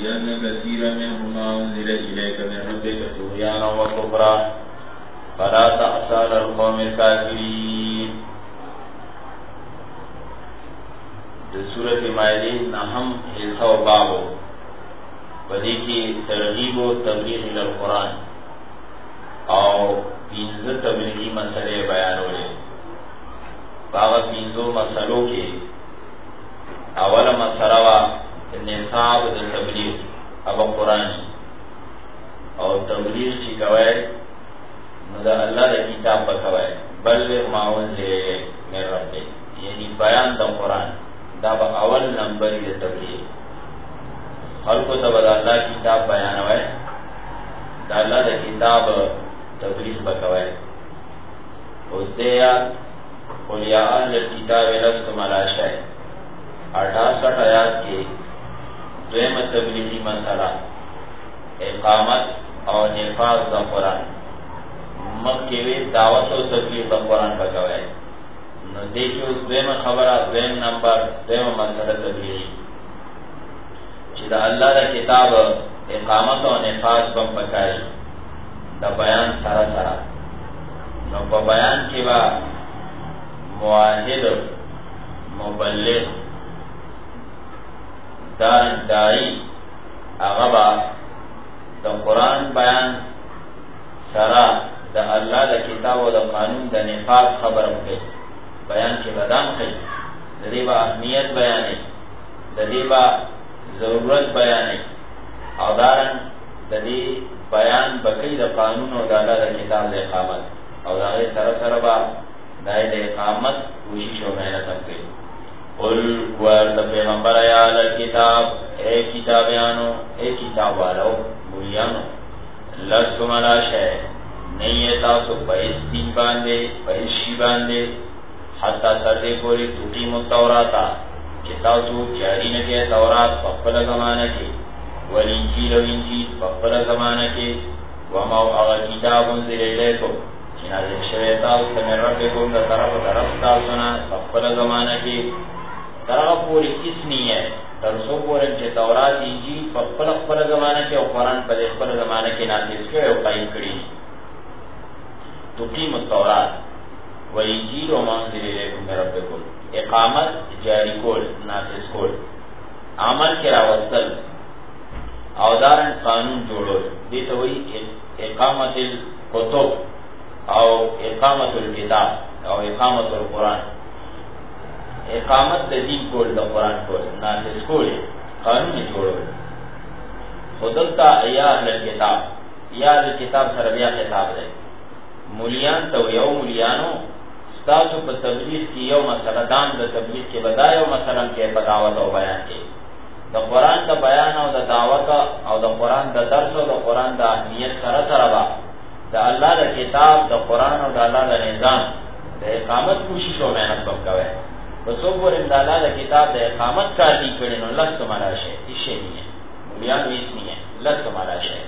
وأن كثيرا منهم ما أنزل إليك من ربك طغيانا وكفرا فلا تأس على القوم الكافرين. سورة مائدة نهم حصہ و بابو بدی کی ترغیب و تبلیغ القرآن او پینزو تبلیغی مسئلے بیانو لے. باغ پینزو مسئلوں کے اول مسئلہ و نصاب دا تبلیغ اب قرآنی اور تبلیغ چی کوئے دا اللہ دا کتاب بکوئے بلغ ما انزل من ربک، یعنی بیان دا قرآن دا با اول نمبری دا تبلیغ. خلقو تا با دا اللہ کتاب بیانوئے، دا اللہ دا کتاب تبلیغ بکوئے. اس دیا قل یا اہل الکتاب لستم علی شیء 68 آیات کے دویم تبلیغی مسئلہ اقامت اور نفاذ دا قرآن مکیوی دعوت و تبلیغ دا قرآن بکوئے. نو دیکھو اس دویم خبرہ دویم نمبر دویم مسئلہ تبلیغی چی دا اللہ دا کتاب اقامت و نفاذ بم پکائی دا بیان سارا سارا. نو پا بیان کی با معاہد مبلغ دائی اغبا دا قرآن بیان سرا دا اللہ دا کتاب و دا قانون دا نفاذ خبر مکے بیان کے بدام خی دا دیبا اہمیت بیانے دا دیبا ضرورت بیانے او دارن دا دی بیان بکی دا قانون و دا اللہ دا کتاب دا اقامت او دا غیر سر سر با دا اقامت کوشش و محنت مکے. قل ورد پیغمبر یا لکتاب اے کتابیانو اے کتاب والو مولیانو لستم علی شیء نہیں تاسو پیس دین باندے پیس شی باندے حتی سردے پوری تقیم التوراتا کہ تاسو جاری نکے تورات پخپل زمانہ کے والانجیل و انجیل پخپل زمانہ کے وما اغا کتاب انزل الیکم چنازل شویتاو سمر ربکم دا طرف تاسونا پخپل زمانہ کے ترغا پوری کس نہیں ہے ترسو پورن چه تورات انجیل پخپل اخپل زمانہ کے اور قرآن پر اخپل زمانہ کے نافذ کرے اور قائم کری تقیم التورات و انجیل و منزل الیکم من ربکم اقامت جاری کول نافذ کول عمل کرا وصل اوزارن قانون جوڑو دیتا ہوئی اقامت الکتب او اقامت الکتاب او اقامت القرآن. اقامت دا دین کول دا قرآن کول نافذ کول قانونی جوڑو. خودلتا یا اہل الکتاب یا اہل الکتاب سربیا خطاب دے مولیان تو یو مولیانو ستاسو پا تبلیغ کی یو مسئلہ دان دا تبلیغ کے بدا یو مسئلہ کے بدعوت و بیان کے دا قرآن دا بیان او دا دعوت او دا قرآن دا درس او دا قرآن دا اہمیت سر سربا دا اللہ دا کتاب دا قرآن او دا اللہ دا نظام دا اقامت کوشش و محنت بم کوئے. بسو پورن دا اللہ دا کتاب دا اقامت کارتی کرنو لست مالا شے اسے نہیں ہے مولیانو اس نہیں ہے لست مالا شے.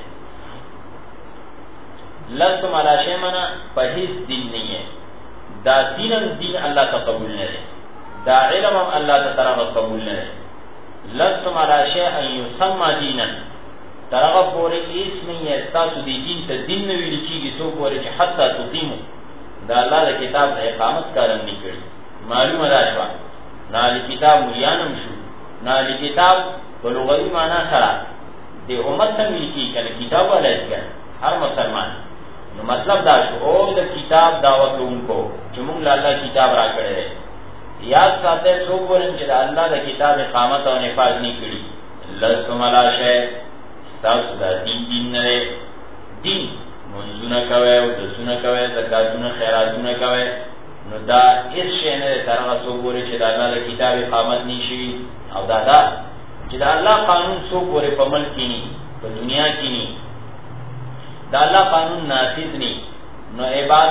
لست مالا شے منا پہیس دین نہیں ہے دا دین اللہ تا قبول نرے دا علم اللہ تا طرف قبول نرے. لست مالا شے ان یسمى دینا طرف پورے اس نہیں ہے تاسو دی دین تا دین نوی لچی گی سو پورے چی حتی تقیمو دا اللہ دا کتاب دا اقامت کارن نہیں کری. معلوم داشوا نالی کتاب مولیانم شو نالی کتاب بلغوی مانا سرا دے امت سمیل کی کل کتاب والا اسکر ہر مسلمان نو مطلب داشو او دا کتاب دعوت ان کو چمونگ اللہ کتاب را کرے رہے یاد ساتے سو بولن چلا اللہ دا کتاب اقامت و نفاذ نہیں کری. لستم علی شیء ستاسو دا دین نرے دین منزونا کوئے و دسونا کوئے زکاتونا خیراتونا کوئے نو دا اس شئنے دے ترغا سو بولے چی دا اللہ دا کتاب اقامت نہیں شوی او دا چی دا اللہ قانون سو بولے پا ملک کی نہیں پا دنیا کی نہیں دا اللہ قانون نافذ نہیں نو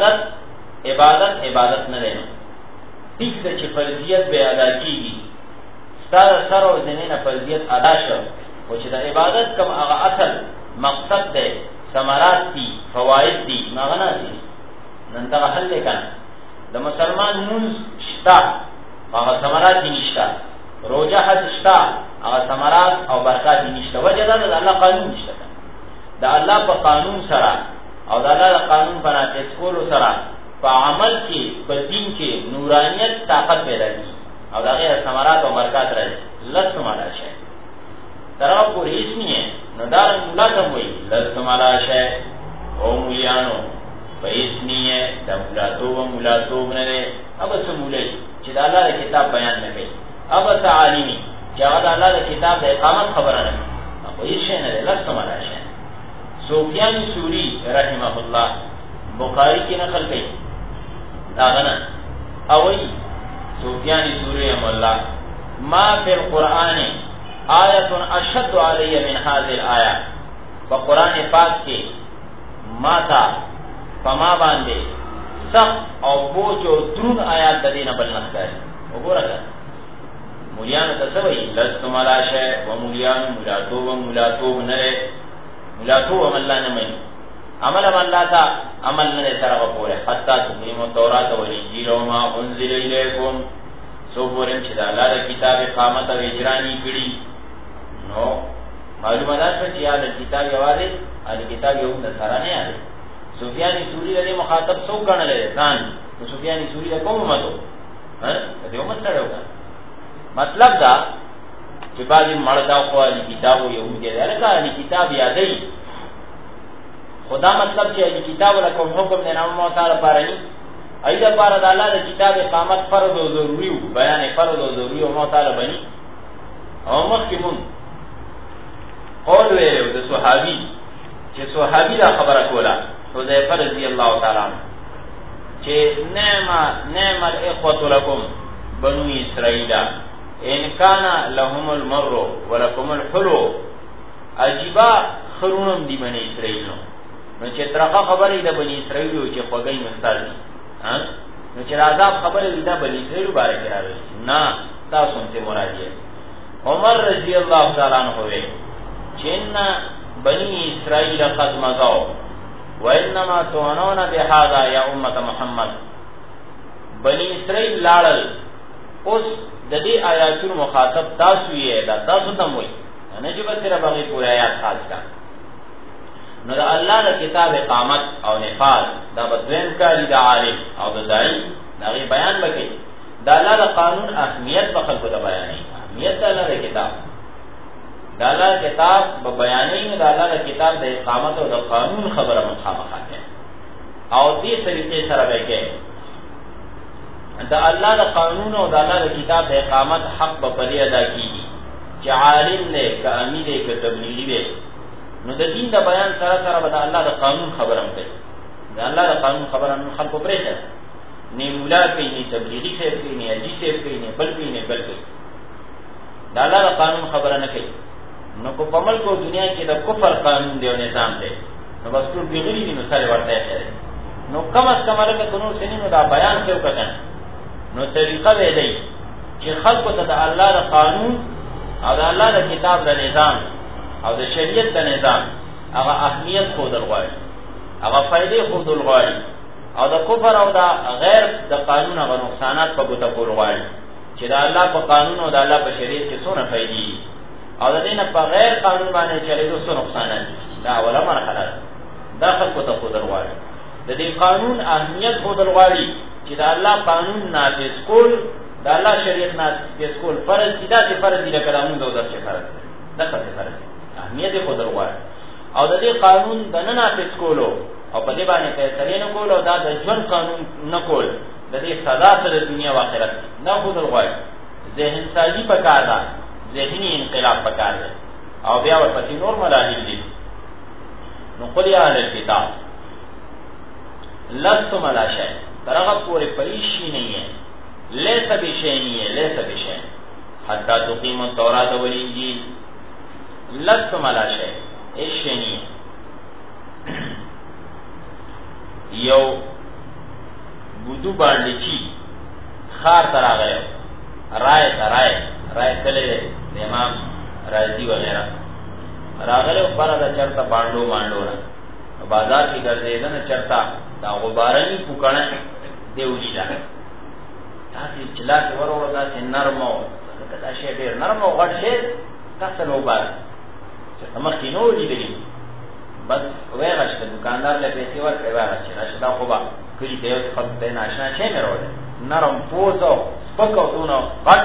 عبادت نہ رہنا ٹھیک سے چی فرضیت بے ادا کی گی ستار سر و زنین فرضیت ادا شو و چی دا عبادت کم اغا اصل مقصد دے ثمرات تی فوائد تی مغنا تی ننتقا حل لے کن دا مسلمان منز شتا اغا ثمرات تی نشتا روجہ حج شتا هغه ثمرات او برکات نشته. وجه دا د الله قانون نشته. د الله په قانون سره او د الله قانون په نافذ کولو سره په عمل کې په دین کې نورانیت طاقت پیدا کی او دا غیر ثمرات او برکات راځي. لست مالا شي ترا پوری هیڅ نه نو دا مولا ته وایي لست مالا شي او مولیانو په هیڅ نه د مولاتو نه اب سمولای چې دا الله کتاب بیان نه کوي اب تعالیمی چې دا الله کتاب د اقامت خبره نه کوي هیڅ نه لست مالا شي. سفیان ثوری رحمه الله بخاری کی نقل کړي دا غنه اوئی سفیان ثوری رحمه الله ما فی القرآن آیت اشد علی من هذه الآیه بقرآن پاک کې ما تا فما باندې سخت او بوج او درون آیات د دینه بل نه کوي. وګورئ مولیان ته څه وایي لست ملاشه و مولیان مولاتو نه مولاتو عمل نه مې عمل الله تا عمل نه سره وپوره حتی تقیم التوراۃ والانجیل وما انزل الیکم سو پورم چې د الله د کتاب اقامت او اجرانی کړي نو معلومه ده چې یا د کتاب یوازې د کتاب یو د سره نه یاد. سفیان ثوری له مخاطب څو کڼل ځان نو سفیان ثوری له کوم متو د یو مت سره وکړه. مطلب دا چې بعضی مړدا خو د کتاب یو دی لکه د کتاب یادې خدا مطلب چې د کتاب له کوم حکم نه نام مو تعالی پاره ایدا پاره د الله د کتاب اقامت فرض او ضروری بیان فرض او ضروری او مو تعالی بني او مخکمون قول ویلو د صحابي چې صحابي دا خبره کوله حذیفه رضی الله تعالی عنہ چې نعم الاخوه لكم بنو اسرائیل ان کان لهم المر ولكم الحلو عجيبا خرونم دی بنی اسرائیل نو چې ترخه خبره ده بنی اسرائیل چې خوګی مستال دي نو چې عذاب خبره ده بنی اسرائیل بارے کې راځي نه تاسو ته مراد یې عمر رضی الله تعالی عنہ وې چې بنی اسرائیل قد مضوا وانما تعنون بهذا يا امه محمد بنی اسرائیل لاړل اوس د دې آیاتونو مخاطب تاسو یې دا تاسو ته وایي نه چې بس سره باندې پورا آیات خاص کا نو د الله د کتاب اقامت او نفاذ دا بدوین کاری د عالم او د داعی دا بیان وکړي د الله د قانون اهمیت په خلکو ته بیانې اهمیت د الله د کتاب د الله کتاب په بیانې د الله د کتاب د اقامت او د قانون خبره مخامخه ده او دې طریقې سره وکړي د الله د قانون او د الله د کتاب د اقامت حق په پدې ادا کیږي چې عالم دې که امیر دې که تبلیغی دې نو د دین د بیان سره سره به د الله د قانون خبره هم کوي. د الله د قانون خبره هم خلکو پرې ده نه مولا کوي نه تبلیغی څه کوي نه اجي څه کوي نه بل کوي نه بل کوي د الله د قانون خبره نه کوي. نو په عمل کو دنیا کې د کفر قانون دی او نظام دی نو بس ټول بغیر دي نو سره ورته کوي نو کم از کم هغه قانون سنینو دا بیان کوي کنه نو طریقه وی دی چې خلکو ته د الله د قانون او د الله د کتاب د نظام او د شریعت د نظام هغه اهمیت خو درغواړي هغه فائدې خو درغواړي او د کفر او د غیر د قانون او نقصانات په ګوته کول غواړي چې د الله په قانون او د الله په شریعت کې څونه فائدې او د دې نه په غیر قانون باندې چلیدو څونه نقصانات دا اوله مرحله دا خلکو ته خو درغواړي د دې قانون اهمیت خو درغواړي چې د الله قانون نافذ کول د الله شریعت نافذ کول فرض دي دا چې فرض دي لکه قانون د درشه فرض دا څه فرض اهمیت خو درغواړي او د دې قانون د نه نافذ کولو او په دې باندې فیصله نه کول او دا د ژوند قانون نه کول د دې سزا سره دنیا او آخرت نه خو درغواړي ذهن سازی پکار ده ذهنی انقلاب پکار ده او بیا ورپسې نور مراحل دي نو قل یا اهل الكتاب لستم علی شیء ترغه پورې پریشي نه یې لیس بشیء لیس بشیء حتی تقیموا التوراۃ والانجیل لستم علی شیء اشنی یو بودو باندې چی خار تراغه رائے تلے امام رازی وغیرہ راغله پر دا چرتا باندو را بازار کی ګرځیدل چرتا دا غبارنی پوکړه دیولی دا تاسو چلا کې ورور دا نرمو دا شی ډېر نرم او غټ شی تاسو نو بار چې مخکې نو لیدلی بس وایغه چې دکاندار له پیسې ورکړي وایغه چې راشه دا خو به کلي ته یو څه خلک ته ناشنا شی مې راوړی نرم پوز او سپک او دونه غټ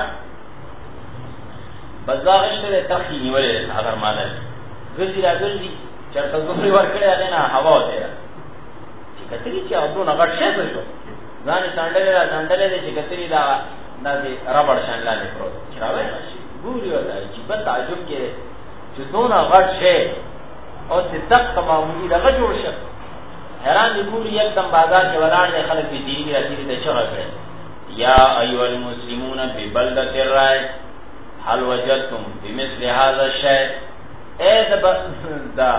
بس دا غشته د تخې نیولې اگر ماده ګرځي را ګرځي چېرته زخري ورکړی هغې نه هوا وتېره چې کتلي چې او دونه غټ شی څه شو ځان یې څنډلې را څنډلې دی چې کتلي دا داسې ربړ شان لاندې پروت چې راویښه شي ګوري ورته عجیبه تعجب کې دی چې دونه غټ شی او چې سخت معمولي دغه جوړ شه حیران دي ګوري یکدم بازار کې ولاړ دی خلک پې تېرېږي را تېرې ته چغه کړی یا ایها المسلمون ببلدة الرای هل وجدتم بمثل هذا الشيء اے دا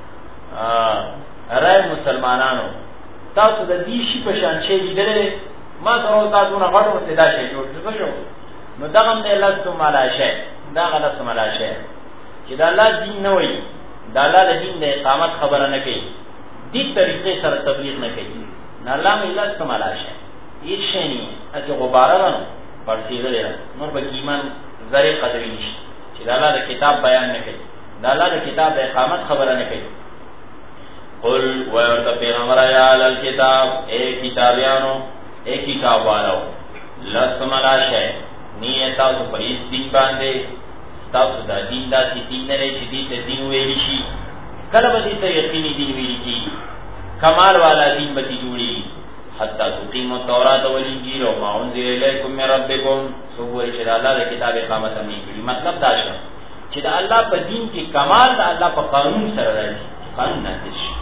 رای مسلمانانو تاسو د دې شي په شان شی لیدلې ما سره تاسو نه غواړم چې دا شی جوړ شو نو دغه هم نه لستم علی شی دا غلطم علی شی چې دا الله دین نه وایي دا الله د دین د اقامت خبره نه کوي دې طریقې سره تبلیغ نه کوي نه الله مې لستم علی شی هیڅ شی نه چې غباره ده پړسېدلې ده نور به ایمان ذره قدرې نشي چې دا الله د کتاب بیان نه کوي دا الله د کتاب د اقامت خبره نه کوي قل ورته پیغمبر یا الکتاب اے کتابیانو اے کتاب والو لستم علی شی نیه تاسو په هیڅ دین باندې تاسو دا دین داسې دین نه دی چې دې ته دین ویلی شي کله به دې ته یقیني دین ویل کېږي کمال والا دین به دې جوړېږي حتی تقیموا التوراة والانجیل وما انزل الیکم من ربکم څوک وایي چې د الله د کتاب اقامت هم نه کړي مطلب دا شو چې د الله په دین کې کمال د الله په قانون سره راځي قانون نافذ شي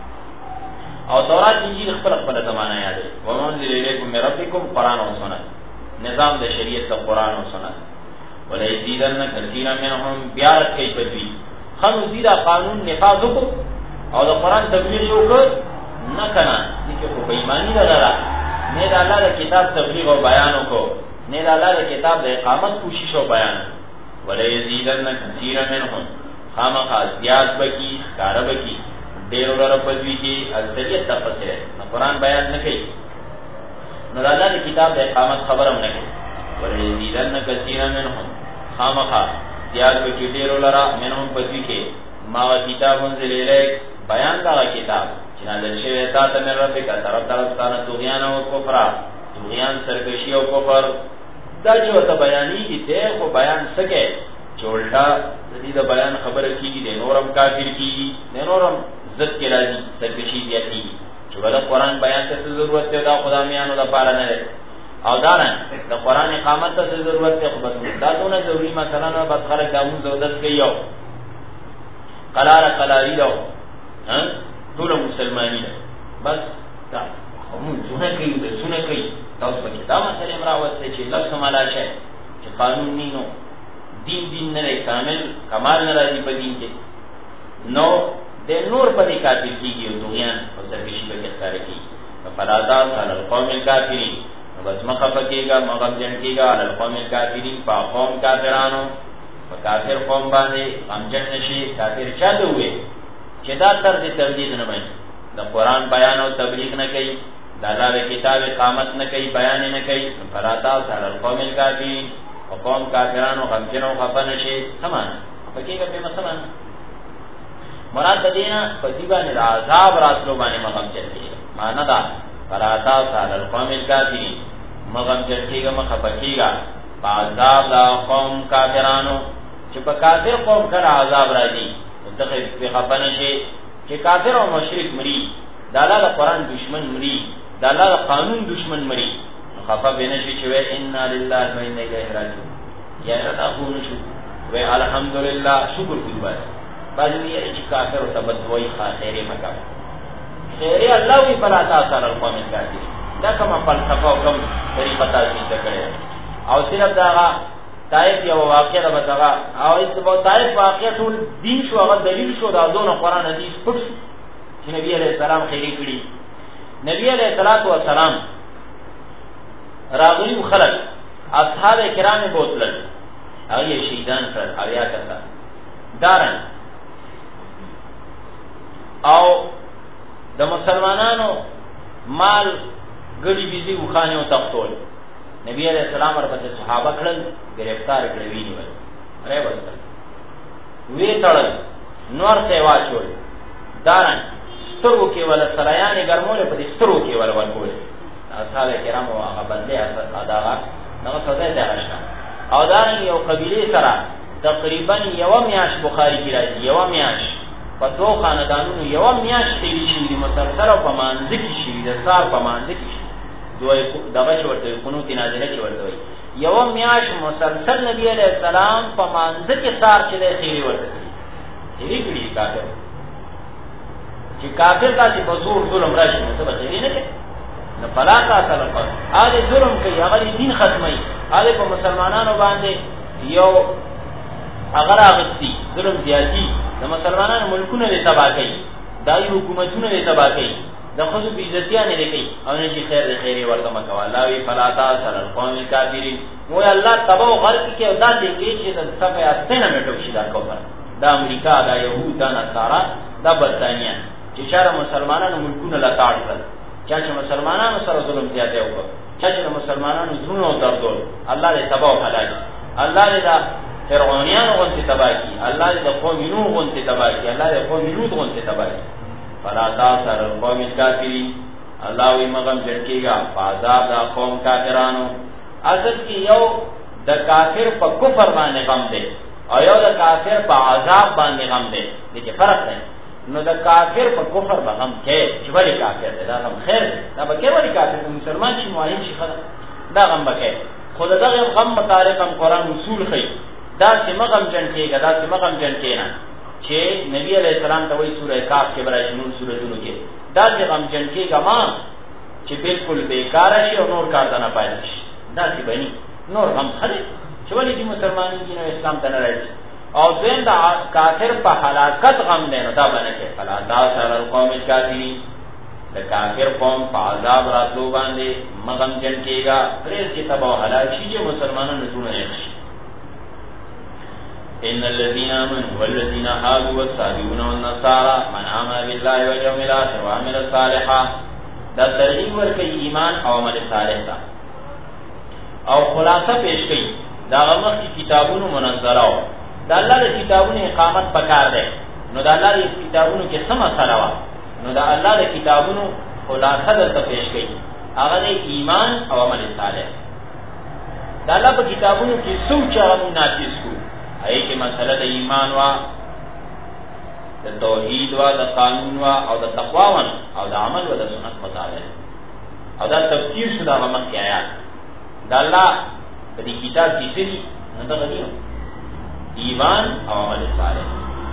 او تورات انجیل خپل خپل زمانہ یاد دی وما انزل الیکم من ربکم قرآن او سنت نظام د شریعت د قرآن او سنت ولا یزیدن کثیرا منهم بیارت کوي بدوی خنو زیدا قانون نفاذ وکړو او د قرآن تبلیغ وکړ نه کنه چې په ایمانی لاره نه د الله د کتاب تبلیغ او بیان وکړو نه د الله د کتاب د اقامت کوشش او بیان ولا یزیدن کثیرا منهم خامخا زیاد بکی کار بکی ډیر ور بدوی کې اصلیت تفسیر نه قرآن بیان نه کوي نو د الله د کتاب د اقامت خبره هم نه کوي ولا یزیدن کثیرا منهم خامخا زیاد بکی ډیر ور منهم بدوی کې ما کتاب انزل الیک بیان دا کتاب چې نازل شوی تا ته مې رب کا طرفدارستانه طغیان او کفر طغیان سرکشی او کفر دا چې ته بیانې دي ته خو بیان سکے چولټا د دې د بیان خبره کیږي د نورم کافر کیږي د نورم عزت کې راځي سرکشی دی چې ول قرآن بیان ته ضرورت دی دا خدایانو لپاره نه دی او دا نه د قرآن اقامت ته ضرورت دی خو بس دا دونه ضروري مثلا نه بس خلک داوود زودت کوي یو قلاری دو ټول مسلمانی ده بس دا موږ سونه کوي تاسو په دا مسله مراوته چې لفظ مالا شي چې قانون نینو دین نه کامل کمال نه راځي په دین کې نو د نور په دې کافر کېږي او دنیان او سرکشي به ښکار کېږي فلاذا علی القوم الکافرین بس مخه پکېږي مغم جن کېږي علی القوم الکافرین په قوم کافرانو په کافر قوم باندې غمجن نشي کافر چاته وي چې دا تر دې تبلیغ نه وایي د قرآن بیان او تبلیغ نه کوي د الله د کتاب اقامت نه کوي بیان نه کوي فلاذا علی القوم الکافرین او قوم کافرانو غمجن او خفه نشي سمان پکېږي په مثلا مراد د دینه په دی باندې عذاب راتلو باندې مغم چلېږي معنا دا فلاذا علی القوم الکافرین مغم چلېږي مخفقېږي په عذاب د قوم کافرانو چې په کافر قوم کړه عذاب راځي دغه په خپنه شي چې کافر او مشرک مري د الله د قرآن دشمن مري د الله د قانون دشمن مري خفه بنه شي چې ان لله و انا الیه راجعون یا راغون شو و الحمدلله شکر دی باندې چې کافر او تبدوی خیره مکه خیره الله وی بلا تاسو القوم الکافرین دا کومه فلسفه او کوم طریقه تاسو ته کړی او صرف دا طائف یو واقعه ده بتاغه او ایستبو طائف واقعه ټول دین شو هغه دلیل شو دا دونه قرآن حدیث پټ چې نبی علیہ السلام خیری کړی نبی علیہ الصلوۃ والسلام راغلی خلق اصحاب کرام بوتل هغه شهیدان سره اویا کړه دارن او د مسلمانانو مال ګړي بيزي وخانه او تختول نبی علیہ السلام ورپسې صحابه کړل گرفتار کړی ویني ولې وستل وی تړل نور ته واچول دارن سترو کې ولا سرایانې ګرمول په دې سترو کې ولا ورکول اصحاب کرام هغه بندې ادا نو سودا ته راشه او دارن یو قبیله سره تقریبا یو میاش بخاری کی راځي یو میاش په دوه خاندانونو یو میاش تیری شي مسلسل په مانځ کې شي د سار په مانځ کې شي دوی دغه ورته قنوت نازله کې ورته یو میاش مسلسل نبی علیہ السلام په مانځ کې سار چې له خیری ورته دې کړي کافر چې کافر تاسو په زور ظلم راشي نو څه به نه کوي نو فلا تاسو له هغه ظلم کوي هغه دین ختمي هغه په مسلمانانو باندې یو اگر اغستی ظلم زیاتی د مسلمانانو ملکونه له تباہ کوي دای حکومتونه له تباہ کوي د خود په عزتیان نه کوي او نه چې خیر ورته مکو الله وی فلا تاسو له قوم الکافرین مو الله تباہ او غرق کې او داسې کې چې د صفه استنه مټو شي دا کوفر دا امریکا دا يهود دا نصارا دا برتانیا چې شر مسلمانانو ملکونه لا تاړ کړل چې مسلمانانو سره ظلم زیاته وکړ چې مسلمانانو زړونو دردول الله دې تباہ او هلاک الله دې دا فرعونیان غنتی تباہ کی اللہ دے قوم نوح غنتی تباہ کی اللہ دے قوم لوط غنتی تباہ کی فلا تاثر القوم الکافرین اللہ وی مغم جنکی گا فعذاب دا قوم کافرانو اصل کی یو دا کافر پا کفر باندې غم دے او یو دا کافر پا عذاب باندې غم دے لیکن فرق ہے نو دا کافر پا کفر با غم کے چولی کافر دے دا غم خیر دے دا با کے ولی کافر دے مسلمان چی معاہیم شی خدا دا غم با کے خود دا غم مطارق ہم قرآن اصول خی دا سمغم جن کېګا دا سمغم جن کېنا چې نبی علیہ السلام ته وایي سورہ کاف کې برای نور سورۃونو کې دا سمغم جن کېګا ما چې بالکل بیکار شي او نور کار نه پاتې شي دا سی بني نور هم خله چې ولې چې مسلمانان دین او اسلام ته نه راځي او زين دا کافر په هلاکت غم نه دا باندې کې فلا دا سر القوم الکافرین دا کافر قوم په عذاب راتلو باندې مغم جن کېګا پرې چې تباہ هلاک شي چې مسلمانانو ټول نه شي ان الذين امنوا والذين هادوا والصابئون والنصارى من امن بالله واليوم الاخر وعمل صالحا دا ترغیب ورکړي ایمان او عمل صالح تا او خلاصه پیش کړي دا هغه کتابونو منزله دا الله د کتابونو اقامت پکار ده نو دا الله د کتابونو کې سم مسله وا نو دا الله د کتابونو خلاصه د پیش کړي هغه د ایمان او عمل صالح دا الله په کتابونو کې سوچ او نافذ کو ای کی مسئلہ د ایمان وا د توحید وا د قانون وا او د تقوا وا او د عمل وا د سنت مطابق او دا تفسیر شدا مخ کی آیات دا الله په دې کتاب کې څه نه دا غنیو ایمان او عمل صالح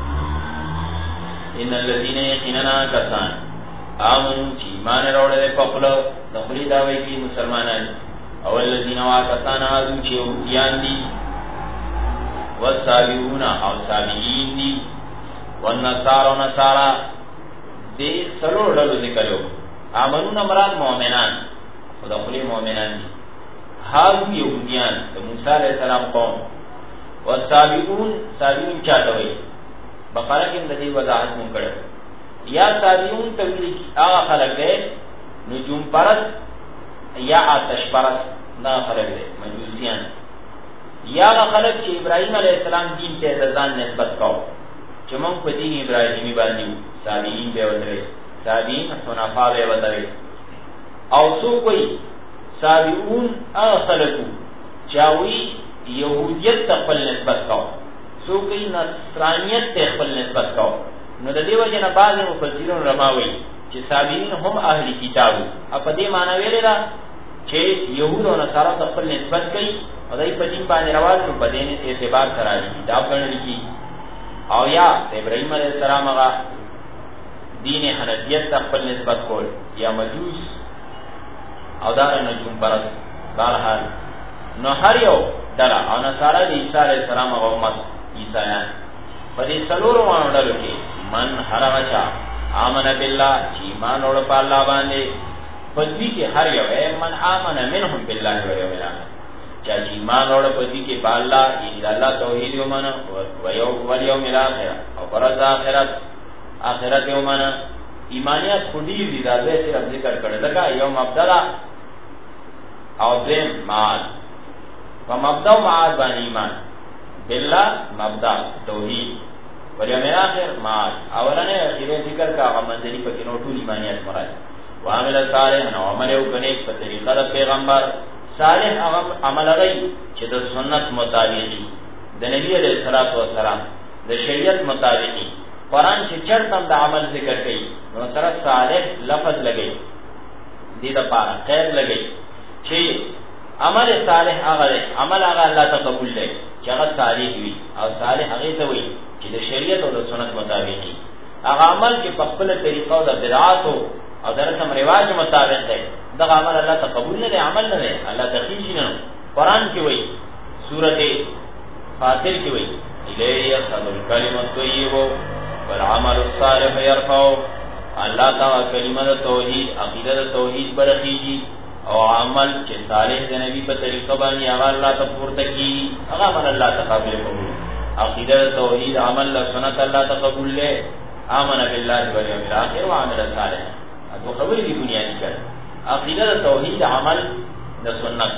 ان الذين يقيننا كسان امنوا ایمان وروړل په خپل د خپل دا وی کی مسلمانان او الذين واکسان ازو چې یان دي والصابئون او صابئین دی والنصارى نصارى دې سلو ډلو ذکرو امنون مراد مؤمنان خدا خلی مؤمنان دي هاو یهودیان د موسی علیہ السلام قوم والصابئون صابئون چاته وي بقره کې د دې وضاحت مونږ کړو یا صابئون تویل هغه خلک دي نجوم پرست یا آتش پرست نه خلک دي مجوسیان یا خلق چې ابراهيم عليه السلام دین ته ځان نسبت کاو چې موږ په دین ابراهيمي باندې صابئین به وته صابئین حنفا به وته او څو کوئی صابئون اخلقو چاوي يهوديت ته خپل نسبت کاو څو کوئی نصرانيت ته خپل نسبت کاو نو د دې وجه نه بعض مفسرون رماوي چې صابئین هم اهل کتابو په دې معنی ویل را چې يهود او نصارا ته خپل نسبت کوي او دای په دین باندې راوځي په دې اعتبار سره کتاب غنل کی او یا ابراهيم عليه السلام هغه دین حنفیت ته خپل نسبت کول یا مجوس او دا نجوم پرست بهرحال نو هر یو دلا او نصارا د عیسی علیه السلام او امت عیسایان په دې څلورو باندې کې من هرچا امن بالله چې ایمان اور په الله باندې پدوی کې هر یو من امن منهم بالله واليوم الاخر چا چې ایمان اور پدوی کې په الله ان الله توحید ومن او یوم الاخر او پر آخرت ومن ایمانیت خودی دي دا به صرف ذکر کړل لکه یوم ابتلا او دیم معاد. فمبدا و معاد باندې ایمان بالله مبدا توحید والیوم الاخر معاد. اولنه اخیره ذکر کا هغه منځنی پکې نو ټول ایمانیت مراد. وعمل صالح نو عمل یو کنه په طریقه د پیغمبر صالح عمل غي چې د سنت مطابقي د نبی علیہ الصلوۃ والسلام د شریعت مطابقي قرآن چې چرته د عمل ذکر کوي نو سره صالح لفظ لګي دې د پاره خیر لګي چې عمل صالح هغه عمل هغه الله ته قبول دی چې هغه صالح وي او صالح هغه ته وي چې د شریعت او د سنت مطابقي هغه عمل چې په خپل طریقو د بدعات او د رسم رواج مطابق دی دغه عمل الله ته قبول نه دی عمل نه دی الله تخیشي نه. قرآن کې وایي سورته فاطر کې وایي الیه یصعد الکلم الطیب والعمل الصالح يرفع. الله تعالی کلمه د توحید عقیده د توحید برخیږي او عمل چې صالح د نبی په طریقه باندې هغه الله ته پورته کی هغه عمل الله ته قابل قبول. عقیده د توحید عمل له سنت الله ته قبول له امن بالله والیوم الاخر وعمل صالح. اته خبرې دی بنیادی کړه عقیده د توحید عمل د سنت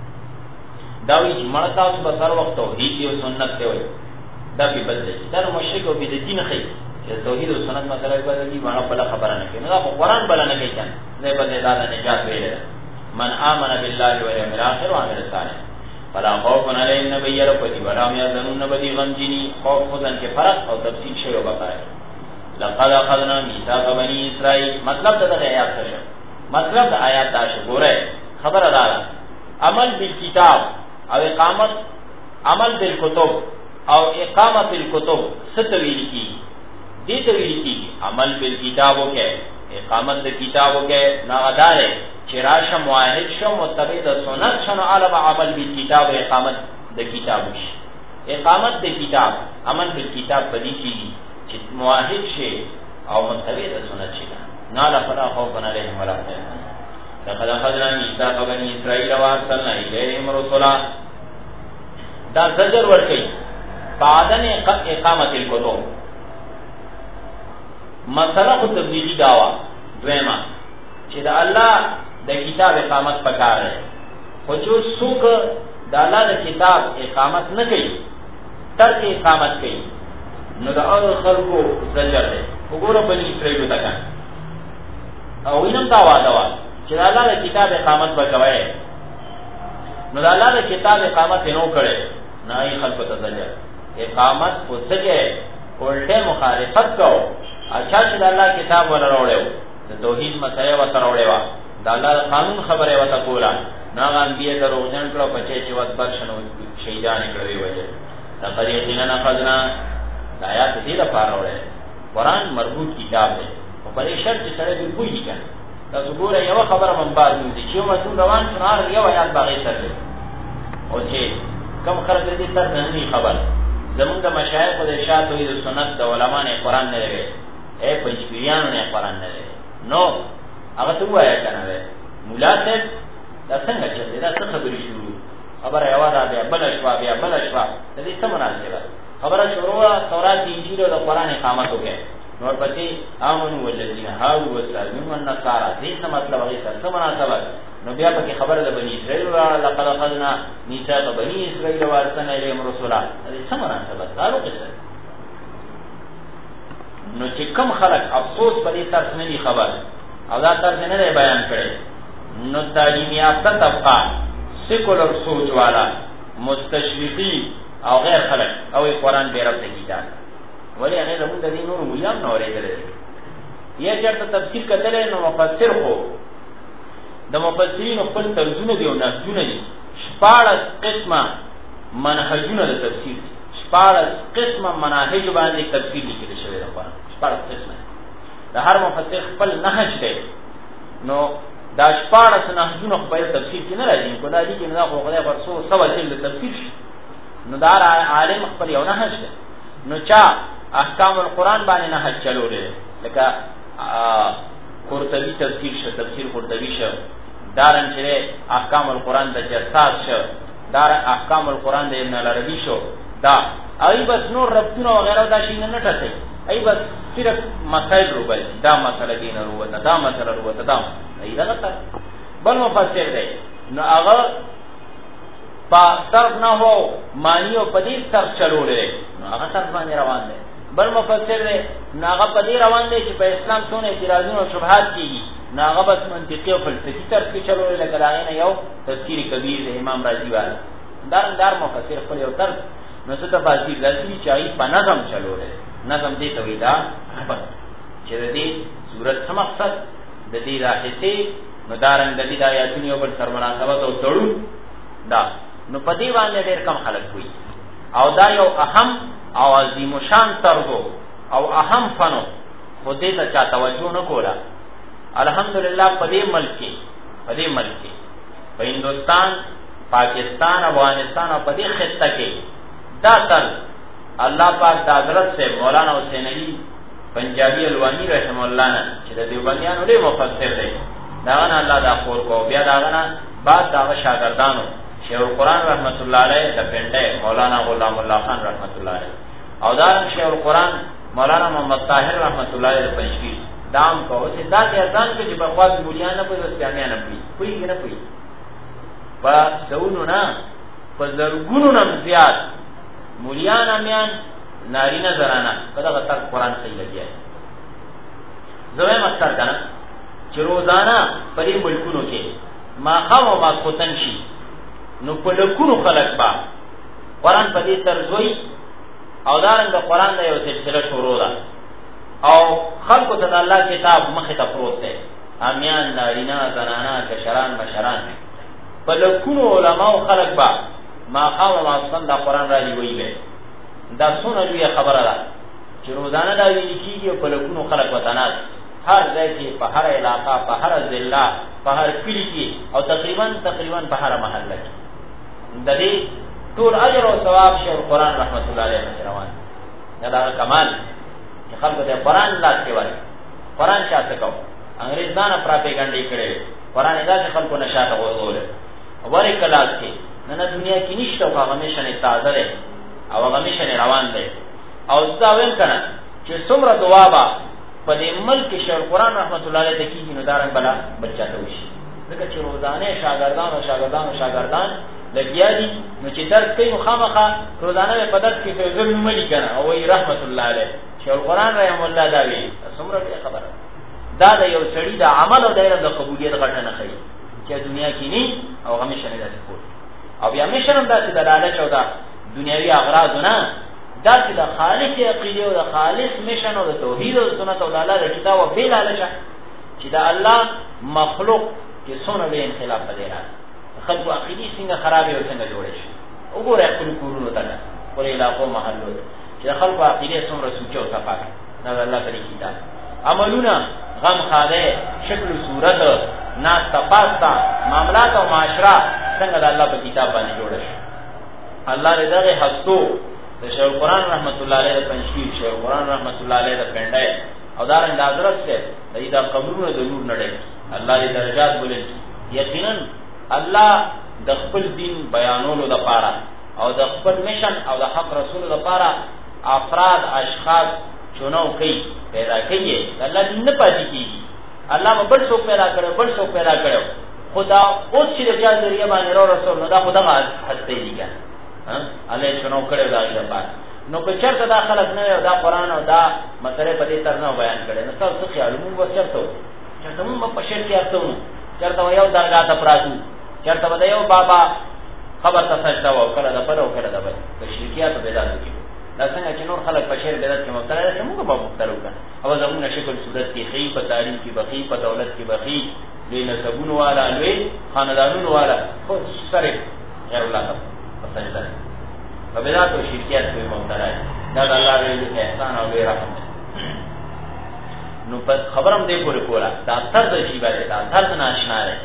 دا وی مړه تاسو په هر وخت توحید او سنت ته وي دا په بدل دا مشرک او بدعتي نه خي چې توحید او سنت مسله په دې باندې بل خبره نه کوي. دا قرآن بل نه کوي کنه نه بده دا نجات ویل من آمن بالله والیوم الاخر وعمل صالح فلا خوف علیهم نبی ربی ولا هم یحزنون نبی غمجنی. خوف خدان کې فرق او تفصیل شوی بقای. لقد اخذنا میثاق بنی اسرائیل مطلب دا آیات څه مطلب د آیات دا شګوره خبره ده عمل بالکتاب او اقامت عمل بالکتب او اقامت الکتب ستویل کی دې تویل کی عمل بالکتابو کې اقامت د کتابو کې ناغدار چې راشه موحد شو متبع د سنت شنو علاوه عمل بالکتاب او اقامت د کتاب شي. اقامت د کتاب عمل بالکتاب پدې کی چې موحد شي او متبع د سنت شي نه لا فلا خوف علیهم ولا هم يحزنون. لقد اخذنا ميثاق بني اسرائيل وارسلنا اليهم رسلا. دا زجر ورکي بعدن اقامت الکتب مسله خو تبلیغی دعوا دویمه چې د الله د کتاب اقامت پکار دی خو چې څوک د الله د کتاب اقامت نه کوي ترک اقامت کوي نو د هغه خلکو زجر دی. وګوره بني اسرائیل ته کان او وینم دا واده چې د الله د کتاب اقامت وکوي نو د الله د کتاب اقامت نه وکړي نه یې خلکو ته زجر اقامت او سجه ولټه مخالفت کو اچھا چې د الله کتاب ولا راوړیو د توحید مسله و تر راوړیو د الله قانون خبره و تا کولا ناغه انبیاء دروغجن کړو پچې چې وځ برشنو شهیدان کړی وایي دا طریقې نه خدنا د آیات دې لپاره راوړل. قرآن مربوط کتاب دی او په دې شرط چې سره دې پوهیږي کنه دا وګوره یو خبره منبار دي چې مسؤل روان شنار یو آیات باغې سره او چې کوم خلک دې تر نه خبر زمونږ د مشایخ د ارشاد او د سنت د علماء نه قرآن نه لري اے پنځپیرانو نه قرآن نه لري نو هغه ته وایي کنه مولا صاحب دا څنګه چې دا څه خبرې شروع خبره یو دا بل شوا بیا بل شوا د دې څه مناسبه خبره شروع تورات انجیل او قرآن اقامت وکړي نور پتی امنو والذین هاو والسلمون والنصارى دې څه مطلب هغه څه مناسبه نو بیا په خبره د بنی اسرائیل لقد اخذنا ميثاق بني اسرائيل وارسلنا اليهم رسلا دې څه مناسبه تعلق څه نو چې کوم خلک افسوس په دې ترڅ نه دي خبر او دا ترڅ نه بیان کړي نو تعلیم یافته طبقه سیکولر سوچ والا مستشرقی او غیر خلک او قرآن به رب ته کیدان ولی هغه زموږ د دې نور مليان نه اورېدل یا چېرته تفسیر کتل نو مفسر خو د مفسرین خپل ترجمه دی او نقدونه دي 14 قسمه منهجونه د تفسیر 14 قسمه مناهج باندې تفسیر لیکل شوی دی 14 قسمه د هر مفسر خپل نهج دی نو دا 14 نهجونه خپل تفسیر کې نه راځي کو دا دي چې نه خو خدای ورسو سوا چې د تفسیر نو دا عالم خپل یو نهج دی نو چا احکام القرآن باندې نهج چلولې لکه قرطبی تفسیر شه تفسیر قرطبی شه دارن چې احکام القرآن د جساس شه دار احکام القرآن د ابن العربی شو دا ای بس نور ربطونه وغیرہ دا شي نه ټټه ای بس صرف مسائل روبل دا مسله دین وروته دا مسله وروته دا ای دا غلطه بل مفسر دی نو هغه په صرف نه هو معنی او په دې صرف چلولې نو هغه صرف باندې روان دی. بل مفسر دی نو هغه په دې روان دی چې په اسلام څونه اعتراضونه او شبهات کیږي نو هغه بس منطقي او فلسفي طرف کې چلولې لکه هغه نه یو تفسیر کبیر د امام رازی والا دار مفسر خپل یو طرف نو څه تفاسیر لسی چې په نظم چلولې نظم دې ته ویدا چې دې صورت څه مقصد د دې راځي نو دارنګ د دې د آیاتونو یو بل سره مناسبت او تړون دا نو په دې باندې ډېر کم خلک وي او دا یو اهم او عظیم شان طرزو او اهم فنو خو دې ته چا توجه نه کوله. الحمدلله په دې ملک کې په هندوستان، پاکستان، افغانستان او په دې خطه کې دا تر الله پاک د حضرت سے مولانا حسین علی پنجابی الوانی رحم الله نه چې د دیوبندیانو ډېر مفسر دی دا نه الله دا خور کو بیا دا نه بعد دا شاګردانو شیخ القرآن رحمت الله علیه د پنده مولانا غلام الله خان رحمت الله علیه او دا شیخ القرآن مولانا محمد طاهر رحمت الله علیه پنځپیر دام کو چې دا ځان کې چې بخواس مولیان نه پوي وسیانه نه پوي نه پوي په دونو نه په زرګونو نه زیات مولیان امیان نارینه زنانه په دغه تر قرآن صحیح لګي زوی مستر کنه چې روزانه په دې ملکونو کې ما خام او ما کوتن شي نو په لکونو خلق با قرآن په دې ترځوي او دارنګ قرآن د یو سلسله شروع ده او خلقو ته د الله کتاب مخه ته پروت دی امیان نارینه زنانه کشران مشران په لکونو علما او خلق با ما خام او ما څنګه قرآن را دی ویلې دا څونه لوی خبره ده چې روزانه دا ویل کیږي په لکونو خلق وطنات هر ځای کې په هر علاقه په هر ضلع په هر کلی کې او تقریبا په هر محله کې د دې ټول اجر او ثواب شیخ قرآن رحمت الله علیه روان دا کمال چې خلکو ته قرآن لاس کې وایي قرآن شاته کو انګريزانو پراپګاندا کړي قرآن دا خلکو نشاته وځول ورې کلاس کې نه دنیا کې نشته هغه مشنه تازه ده او هغه مشنه روان ده او دا وین کنه چې څومره دوابا په دې ملک شیخ قرآن رحمت الله علیه کېږي نو دارن بلا بچا ته وشي ځکه چې روزانه شاګردان لګیا دي نو چې درس کوي مخامخه روزانه په درس کې په ځل ملي کنه او وی رحمت الله علیه شیخ قرآن رحم الله دا وی څومره خبره دا د یو سړي د عمل او د قبولیت غټه نه کوي چې دنیا کې نه او همیشه نه داسې کوي او بیا همیشه هم داسې د لالچ او د دنیوي اغراض نه داسې د خالص عقیده او د خالص میشن او د توحید او سنت او د الله د کتاب او بل لالچ چې د الله مخلوق کې څونه به انقلاب پدې راځي خلکو عقیدې څنګه خرابې او څنګه جوړې شي وګوره خپل کورونو ته خپل علاقو محلو چې خلکو عقیدې څومره سوچو صفاک نه الله پرې کیدا عملونه غم خاله شکل صورت ناس تپاستا معاملات او معاشره څنګه د الله په کتاب باندې جوړ شي الله دې دغه حسو د شیخ قرآن رحمت الله علیه د پنځپیر شیخ قرآن رحمت الله علیه د پنده او دارنګ حضرت سے دې دا قبرونه د نور نړۍ الله دې درجات بولي یقینا الله د خپل دین بیانولو لپاره او د خپل میشن او د حق رسول لپاره افراد اشخاص چونو کوي پیدا کوي الله دې نه پاتې کیږي الله بل څوک پیدا کړو خدا اوس چې د چا ذریعہ باندې رسول نو دا خدا هسته دی ها الله چونو کړو دا لپاره نو که چرته دا خلک نه دا قرآن او دا مسله په دې تر نه بیان کړي نو تاسو خیال مونږ ورچرته چرته مونږ په شر کې ارته چرته یو درګه ته پراځو چرته بده یو بابا خبر ته سجده او کله د پر او کله د بل د شرکیات بدعت کې دا څنګه چې نور خلک په شر بدعت کې مبتلا دي موږ به مبتلا وکړو او زموږ شکل صورت کې خی په تعلیم کې بخی په دولت کې بخی لې نسبونو والا لوی خاندانونو والا خو سره غیر الله په سجده په بدعت او شرکیات کې مبتلا دي دا د الله دې احسان او رحمت نو په خبرم دې پورې کولا دا تر د شی باندې دا تر ناشنا ده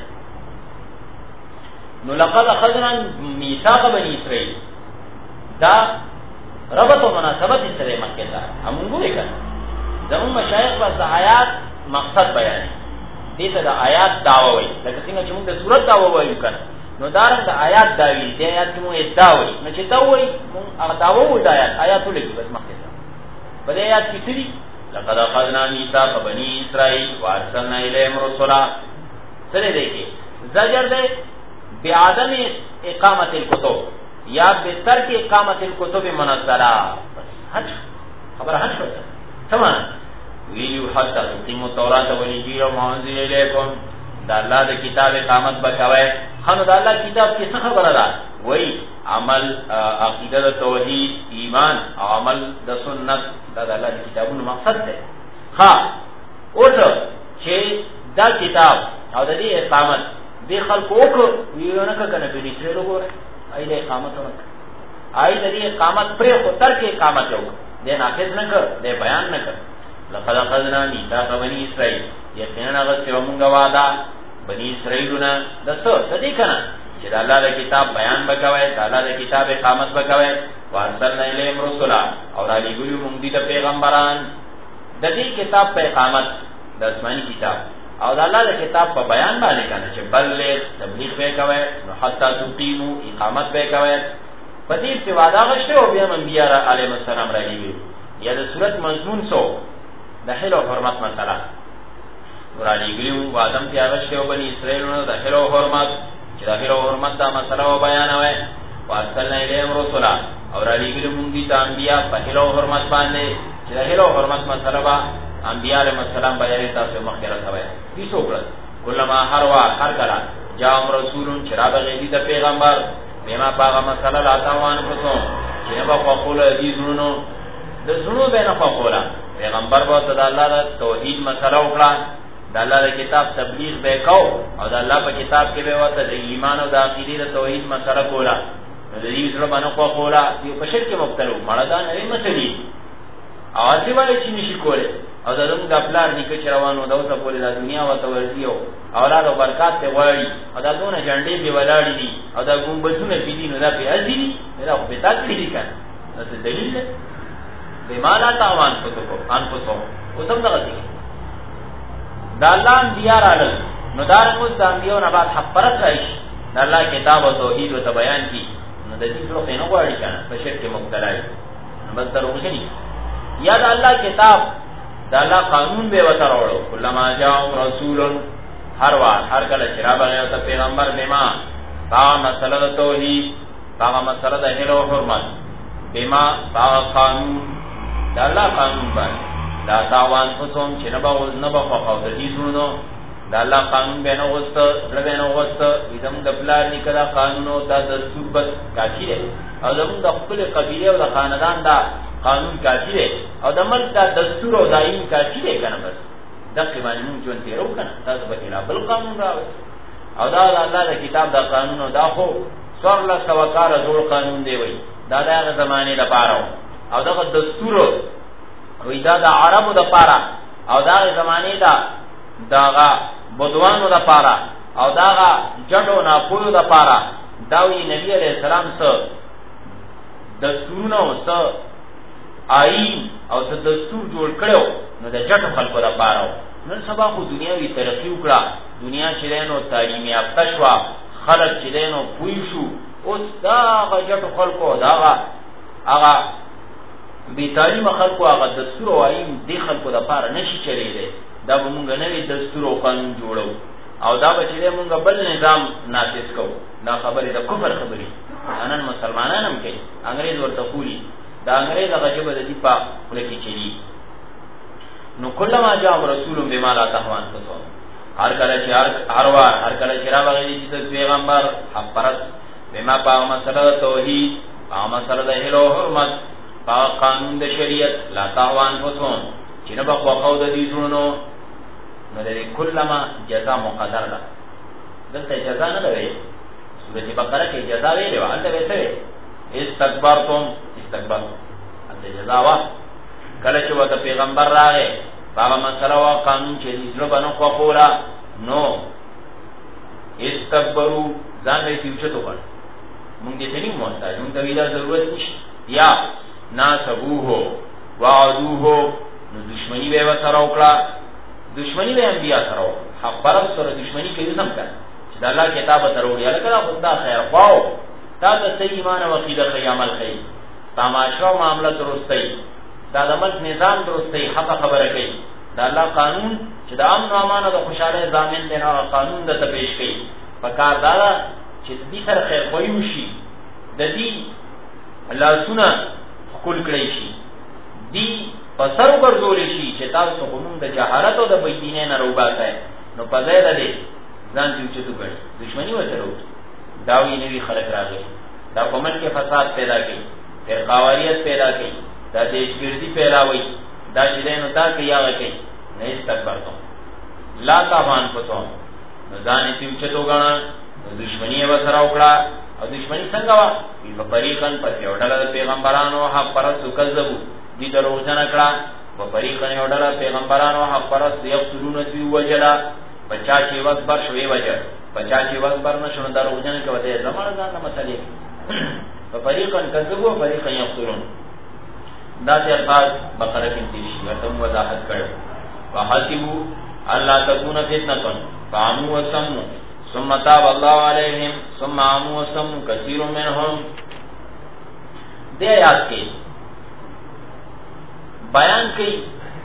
نو لقد اخذنا ميثاق بني اسرائيل دا ربط و مناسبت سره مکه دا همغه وکړه زمو مشایخ په آیات مقصد بیان دي ته د آیات داوا وایي لکه څنګه چې موږ د سورۃ داوا وایو کنه نو دارنګ د آیات داوی دی آیات مو ادعا وایي نو چې دا وایي موږ هغه داوا وایو د آیات لګي بس مکه دا په دې آیات کې څه دي لقد اخذنا ميثاق بني اسرائيل وارسلنا اليهم رسلا سره دی کې زجر دی بعدم اقامت الكتب یا بترک اقامت الكتب منزله حج خبر حج شو تمام ویلو حتی تقیموا التوراة والانجیل وما انزل الیکم دا الله د کتاب اقامت بکوي خنو دا الله کتاب کې څه خبره ده وای عمل عقیده د توحید ایمان عمل د سنت دا د الله د کتابونو مقصد ده ها اوته چې دا کتاب او د دې اقامت د خلکو کو ویونه کنه په دې سره وګوره اې د اقامت ورک اې د دې اقامت پر خو تر کې اقامت یو د نافذ نه کړ د بیان نه کړ لقد اخذنا ميثاق بني اسرائيل یقینا غسه موږ وعده بني اسرائيلونه د څه دې کنه چې د الله د کتاب بیان وکوي د الله د کتاب اقامت وکوي وارسلنا الیهم رسلا او علی ګلو موږ دې پیغمبران د دې کتاب په اقامت د آسماني کتاب او د الله د کتاب په بیان باندې کنه چې بلغ تبلیغ وکوي نو حتا تقیمو اقامت وکوي په دې چې وعده غشته او بیا انبیاء علیهم السلام راغلي یا د صورت مضمون سو د حل او حرمت مسله ور علی ګلو وادم ته غشته او بنی اسرائیلونو د حل او حرمت چې د حل او حرمت دا مسله و بیانوي وارسلنا الیهم رسلا او علی ګلو مونږ دي ته انبیاء په حل او حرمت باندې چې د حل او حرمت مسله با انبیاء علیهم السلام بیان تاسو مخکره کوي دي څوکړه کلمہ هر کلا جام رسولون چراغ غیبی د پیغمبر بما باغ مسله لا تاوان کوو چې نه په خپل دي زړونو د زړونو به نه خپل پیغمبر به د الله د توحید مسله وکړه د الله د کتاب تبلیغ به کو او د الله په کتاب کې به وته د ایمان او د عقیدې د توحید مسله کوله د دې سره باندې خو کوله یو په شرک مبتلا مړدان لري مسلې او اسی باندې چې نشي کوله او زموږ د خپل نیکه چروانو دغه په د دنیا او تورزیو اولاد او برکات ته وایي او دا دونه جنډې به ولاړې دي او دا ګمبتونه بيدي نو دا په ازي دا په تاکي دي کنه دا دلیل دی بما لا تاوان انفسهم وسم دغه دي دا الله انبیاء راغل نو دار موږ د انبیاء نه بعد حق پرت راشي د الله کتاب او توحید او بیان کی نو د دې څخه نه غواړي کنه په شرک مبتلا دي نو بس دروغني یا د الله کتاب د الله قانون به وته راوړو کلمہ جاء رسول هر کله چې را باندې ته پیغمبر بما تا مسله توحید تا مسله د هلو حرمت بما تا قانون د الله قانون باندې دا تاوان کوم چې نه به خو د دې زونو د الله قانون به نه وست لبه نه وست دم د بلار نکدا قانون او د دستور بس کافی دی او زموږ د خپل قبیله او د خاندان دا قانون کافی دی او د ملک دا دستور او دایم کافی دی کنه بس د قانون جون تیرو کنه تاسو به اله بل قانون راوي او دا د الله د کتاب دا قانون او دا خو څور لا سوکاله جوړ قانون دی وای دا دغه زمانه لپاره او دغه دستور وی دا د عربو د پاره او دا زمانه دا داغه بدوانو د پاره او داغه جډو نه پویو د پاره دا وی نبی علیہ السلام سره دستورونه او سره آئین او سره دستور جوړ کړو نو د جټو خلکو د پاره نن سبا خو دنیاوی ترقی وکړه دنیا چې دینو تعلیمي یافته شو خلک چې دینو پوي شو اوس دا جټو خلکو داغه هغه بی تعلیم خلکو هغه دستور او آئین دی خلکو د پاره نشي چریږي دا به مونږ نوې دستور او قانون جوړو او دا به چې مونږ بل نظام نافذ کوو دا خبره د کفر خبري انن مسلمانان هم کوي انګريز ورته خولي دا انګريز هغه چې د دې په لکه چي نو کله ما جاء رسول بما لا تهوان تاسو هر کله چې هر کله چې راغلی چې پیغمبر حق پرست بما په مسله توحید او مسله د هلو حرمت په قانون د شریعت لا تهوان تاسو چې نه په خواو د دې زونو نو د کلمہ جزاء مقدر ده دلته جزاء نه ده سورۃ بقره کې جزاء ویلو هلته وته استکبرتم انت جزاء وا کله چې وته پیغمبر راغی هغه مسله وا قانون چې دې باندې خواولا نو استکبروا ځان یې تیوچته وړ مونږ دې نه محتاج مونږ ته ویلا ضرورت نشته یا ناسبوه وعدوه نو دشمنی به وسره وکړه دشمنی به انبیا سره وکړه حق پرست سره دشمنی کوي سم کړه چې د الله کتاب سره وړي الکه خدا خیر خواو تا ته صحیح ایمان او عقیده خی عمل خی تماشا معاملہ درسته دا د ملک نظام درسته حق خبره کوي د الله قانون چې د امن او امان او خوشاله ضامن دی نو قانون د پیش کوي پکار دا چې دې سره خیر خوې وشي د دې لاسونه خپل کړی شي دی پسر ورزول شي چې تاسو کوم د جهالت او د بيدینه نه روباسه نو په ځای ده ځان دې چې تو کړي دښمنی وته داوی نوی خلق راغی دا کومن کې فساد پیدا کړي فرقاواریت پیدا کړي دا دیشګردي پیدا وای دا چې نو دا کې یاغه کوي نه استکبرته لا تاوان پتو نو ځان دې چې تو غنا دښمنی وسره وکړه او دښمنی څنګه وا په فریقن په یوډل پیغمبرانو حق پرستو کذبو دي دروژن کړه په فریقن یوډل پیغمبرانو حق پرست یقتلون دی وجلا بچا چې وس بر شوي وجه بچا چې وس بر نشو دروژن کوي زمانه ځان مسلې په فریقن کذبو فریقن یقتلون دا چې الفاظ بقره کې دي ورته وضاحت کړو وحسبوا الله تكون فتنه فعموا وسموا ثم تاب الله عليهم ثم عموا وسموا كثير منهم دې آیات کې بیان کوي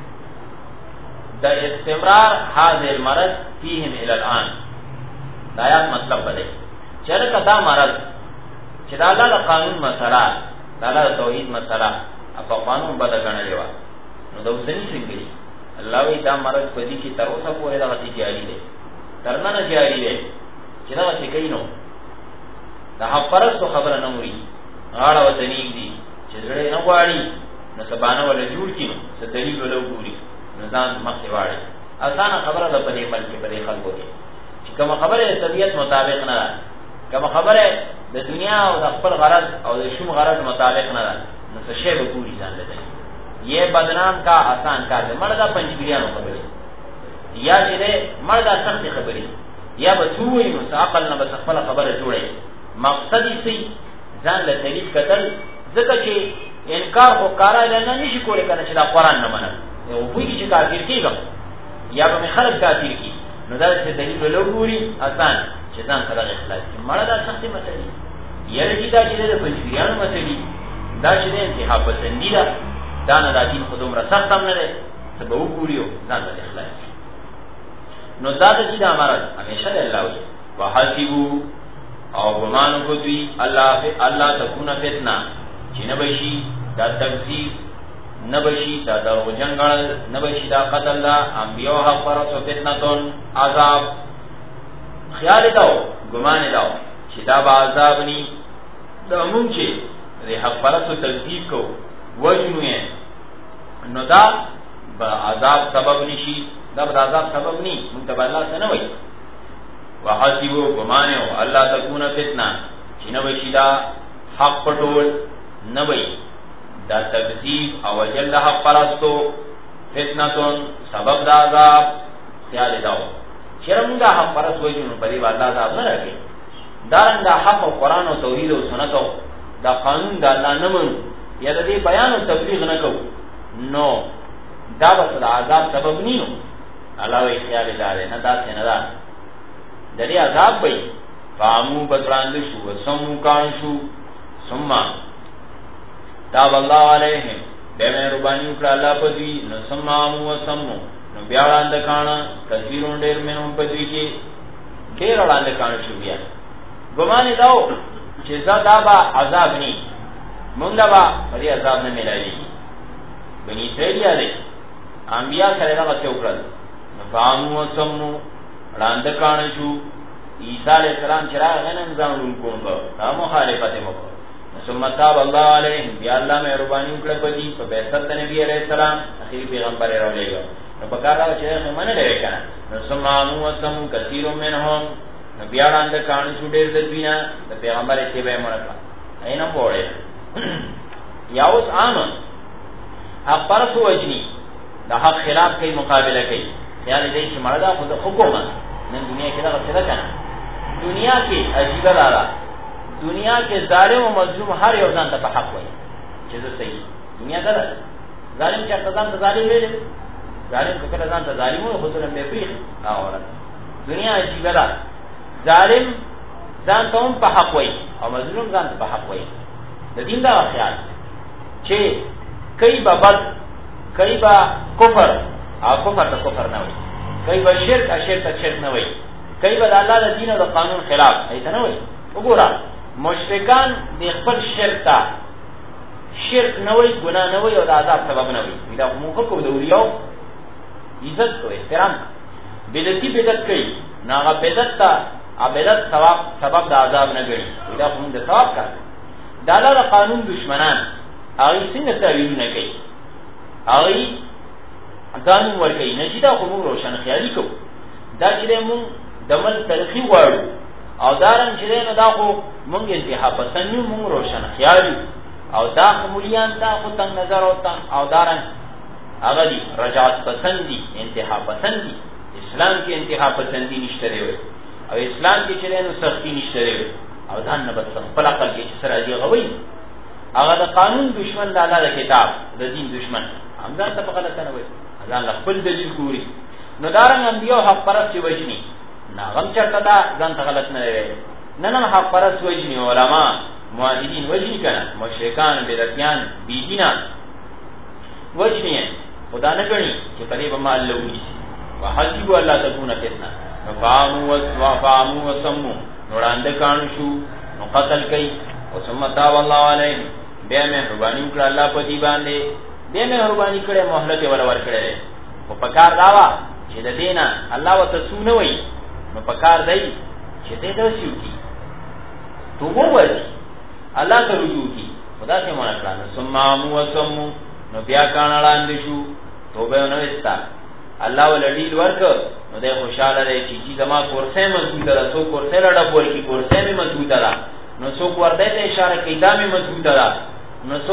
د استمرار هاذ المرض فيهم الى الان دا آیات مطلب بده چېرته دا مرض چې دا الله قانون مسله دا الله توحید مسله په قانون بدل غنلې و نو د اوسنی څنګه الله وی دا مرض په دې کې تر اوسه پورې دا غتی جاری دی ترنه نه جاری دی چې دا څه کوي نو دا پرستو خبره نه مري غاړه وتنی دي چې زړه نه غواړي نو سبانه ولا جوړ کینو څه دلیل ولا ګوري نظام مخې واړي اسانه خبره ده په دې ملک په دې خلکو کې چې کوم خبره د طبيعت مطابق نه ده کوم خبره د دنیا او د خپل غرض او د شوم غرض مطابق نه ده نو څه شی به ګوري ځان لته یہ بدنام کا آسان کار ہے مردا پنځګریانو خبره یا چې مردا سخت خبره یا به توي نو عقل نه بس خپل خبره جوړي مقصد یې سي ځان له دلیل کتل ځکه چې انکار خو کارا نه نشي کولای کنه چې دا قران نه منل او په کې چې کافر کیږم یا به خلک کافر کی نو دا چې دلیل ولوري آسان چې ځان سره اخلاص کی مردا سخت مسلې یره چې دا چې د پنځګریانو مسلې دا چې انتها پسندیده دا نه د دین خودم را سخت هم نه ده سبا وګوریو ځان ته اخلاص نو دا چې دا مرض همیشه الله وي وحسبو او ګمان کو دوی الله تكون فتنه چې نه بشي دا تکذیب نه بشي دا دروژنګل نه بشي دا قتل دا انبیاء حق پر سو فتنتون عذاب خیال داو ګمان داو چې دا به عذاب ني دا مونږ چې حق پر سو تکذیب کو وجنو یې نو دا با عذاب سبب نشي دا به عذاب سبب ني مونږ الله څه نه وای وحسبو ګمانه الله تكون فتنه چې نه وشي دا حق پټول نه وای دا تکذیب او جل حق پرستو فتنتون سبب دا عذاب خیال داو چرمږه حق پرست وایو په دې الله عذاب نه راکې دا حق او قران او توحید او سنت دا قانون دا الله نه منو یا د دې بیان او تبلیغ نه کو نو دا به د عذاب سبب نیو الله وی خیال دار نه دا څنګه دا د دې عذاب به فامو بدراند شو سمو کان شو ثم تاب الله علیهم به مهربانی وکړه الله په دې نو سمامو وسمو نو بیا وړاند کاڼه کثیرون ډیر مینو په دې کې ډیر وړاند کاڼه شو بیا ګمان داو چې دا با عذاب ني مونږ با پرې عذاب نه ملایي بني اسرائیل دي انبیاء سره دا څه وکړل نو قامو سمو وړاند کاڼه شو عیسی علیہ السلام چې راغی نن ځانون کوم دا مخالفت وکړه ثم تاب الله علیهم بیا الله مهرباني وکړه په دې په بعثت نبی علیہ السلام اخیری پیغمبر راولېګو نو په کار راو چې منه لري کنه نو سمانو وسمو کثیر منهم نو بیا وړاند کاڼه شو ډېر د دنیا د پیغمبر ته به مړه اینه وړه یا اوس عام حق پرسو وجنی د حق خلاف کوي مقابله کوي خیال دې چې مړه دا خود حکومت نن دنیا کې دا څه ده کنه دنیا کې عجیب لاره دنیا کې ظالم او مظلوم هر یو ځان ته حق وایي چې زه صحیح دنیا ده ظالم چې ځان ته ظالم ویل ظالم کله ځان ته ظالم وي خو ظلم به پیښ اوره دنیا عجیب ده ظالم ځان ته هم په حق وایي او مظلوم ځان ته په حق وایي د دین دا خیال چې کای با بد کای با کفر او کفر ته کفر نه وایي کای با شرک او شرک ته شرک نه وایي کای با د الله د دین او د قانون خلاف ایته نه وایي وګوره مشرکان د خپل شرک نه وي، ګناه نه وي او د عذاب سبب نه وي. دا موږ کو د اولیاء عزت کو احترام بدعتي بدعت کوي، ناغه بدعت ته عبادت ثواب سبب د عذاب نه ګڼي. دا موږ د ثواب کار دا له قانون دشمنان هغه څنګه تعویل نه کوي، هغه قانون ورکوي نه چې دا خو موږ روشن خیالي کوو، دا چې موږ د مل ترخی غواړو او دارن چې نه دا خو موږ انتها پسند یو، موږ روشن خیالي او دا خمولیان دا خو تنگ نظر او دارن هغه دي رجعت پسندي انتها پسندي. اسلام کې انتها پسندي نشته دی او اسلام کې چې نو سختی نشته دی او ځان نه بس خپل عقل کې سره دی غوي. هغه د قانون دشمن د الله د کتاب د دین دشمن همدا ته په غلطه نه وي، ځان خپل دلیل ګوري. نو دارن انبیو حق پرست وجني ناغم چرته دا ځان ته غلط نه وي، نه حق پرست وجني علما موحدین وجني کنه، مشرکان بدعتيان بيدینا وجني خدا نه غني چې پرې به مال لوي وحسبوا الله تكون فتنه فامو وسمو نوراند کانو شو نو قتل کئ او ثم تاب الله علیهم بیا مهربانی وکړه الله په دې باندې، بیا مهربانی کړه مهلت ولا ور کړه. په پکار داوا چې د دینه الله وتسونه وای نو پکار دی چې دې دوسیو کی توبه وای الله ته رجوع کی خدا ته مونږ کړه. ثم امو وسمو نو بیا کانالاند شو توبه نو وستا الله ولډیل ورک نو ده خوشاله دی چې زما کورسه مضبوطه ده، سو کورسه لړا پور کی کورسه می مضبوطه ده، نو سو ورته ته اشاره کوي دا می مضبوطه ده، نو سو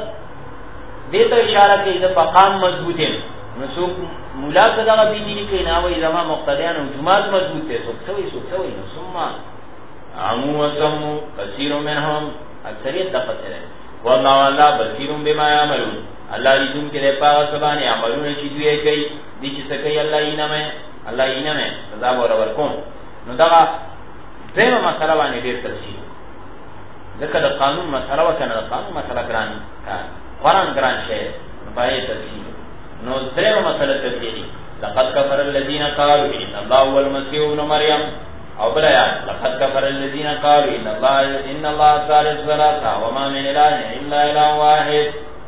دې ته اشاره کوي دا مقام مضبوطه، نو سو مولا کدا به دي کې نه وای زما مقتدیان او جماعت مضبوط دي، سو څوي نو ثم عمو وسمو كثير منهم اکثریت دغه سره والله الله بصیر بما يعملون. الله دې دې کې په سبانه عملونه چې دوی کوي دي چې څه کوي الله یې نه سزا ورکوم. نو دا دغه مسله باندې ډېر تفصیل ځکه د قانون مسله وکنه، د قانون مسله ګران قرآن ګران شی باندې تفصیل. نو دغه مسله تفصیلی لقد كفر الذين قالوا ان الله هو المسيح ابن مريم او بلا لقد كفر الذين قالوا ان الله ثالث ثلاثه وما من اله الا اله واحد.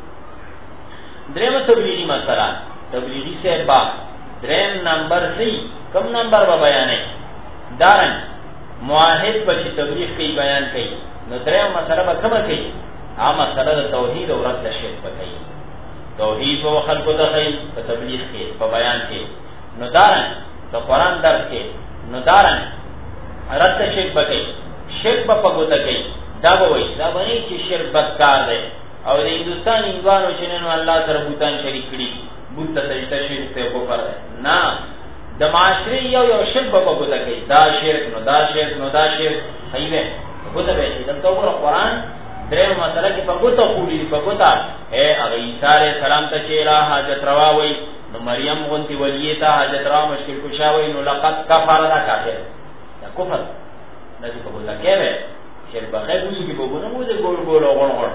دریم تبلیغی مسله تبلیغی سے با دریم نمبر 3 کم نمبر با بیانې دارن موحد په تبلیغ کې بیان کوي. نو دریم مسله به کومه کوي؟ هغه مسله د توحید او رد شرک په کوي. توحید او خلق د خیر په تبلیغ کې په بیان کې، نو دارن د قران درس کې، نو دارن رد شرک په کوي، شرک په پګوته کوي. دا به وایي دا باندې چې شرک بدکار دی او د هندستان انګوانو چې نن الله سره بوتان شریک کړي، بوت ته سجده شرک ته کوفر نه، د معاشري یو شرک په پګوته کوي، دا شرک نو دا شرک نو دا شرک صحیح دی. پګوته به چې د قرآن درې مسله کې پګوته خوړي پګوته هغه عیسی علیه السلام ته چې را حاجت روا وای، نو مریم غونتی ولیه ته حاجت روا مشکل کشا وای، نو لقد کفر دا کافر دا کفر نه دې پګوته کوي شرک په خیر وږي په ګونه مو دې ګول غون.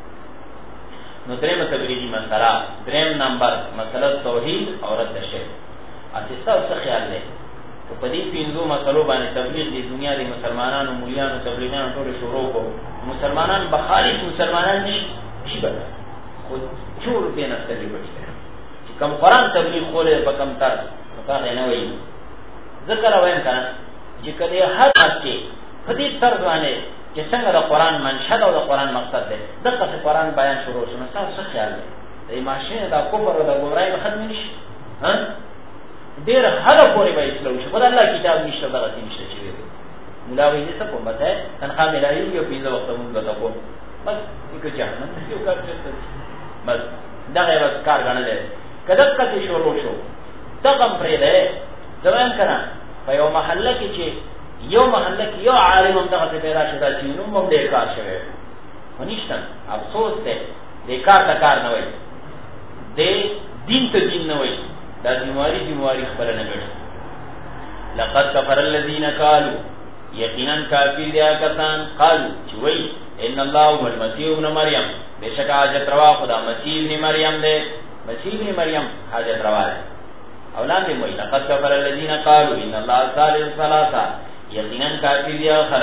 نو دریم تبلیغی مسله دریم نمبر مسله توحید او رد شرک. اساسا څه خیال لري په دې پینځو مسلو باندې تبلیغ د دنیا د مسلمانانو مولیانو تبلیغانو ټول شروع کو، مسلمانان بخارج مسلمانان نشي بل خو چور به نه ستړي پټي چې کوم قرآن تبلیغ خوله په کم تر هغه نه وایي. ذکر وایم کنه چې کله هر څه په دې تر باندې چې څنګه د قرآن منشد او د قرآن مقصد دی دغه قرآن بیان شروع شونه. تاسو خیال لرئ د ماشین د کفر او د ګمراهۍ به ختم نشي؟ ډېر هغه پورې به اسلام شي په الله کتاب نشته دغه نشته چې وي مولا وایي څه کوم بته تنخواه ملایي یو پیځه وخت موږ ته کوم بس یک جهنم یو کار څه بس دغه بس کار غنل کله کله شروع شو څنګه پرې ده ځوان کنه په یو محله کې چې یو محله کې یو عالم هم دغه پیدا شوه چې نو موږ ډېر کار شوی ونیشتن افسوس ده دې کار نه وای دې دین ته دین نه وای دا بیماری خبر نه غړي. لقد كفر الذين قالوا یقینا کافر دي کسان قالوا چې وای ان الله هو المسيح ابن مريم بشک حاجت روا خدا مسیح ابن مریم دے، مسیح ابن مریم حاجت روا ہے اولاد دے وای. لقد كفر الذين قالوا ان الله ثالث ثلاثه یقینا کافر دي خلق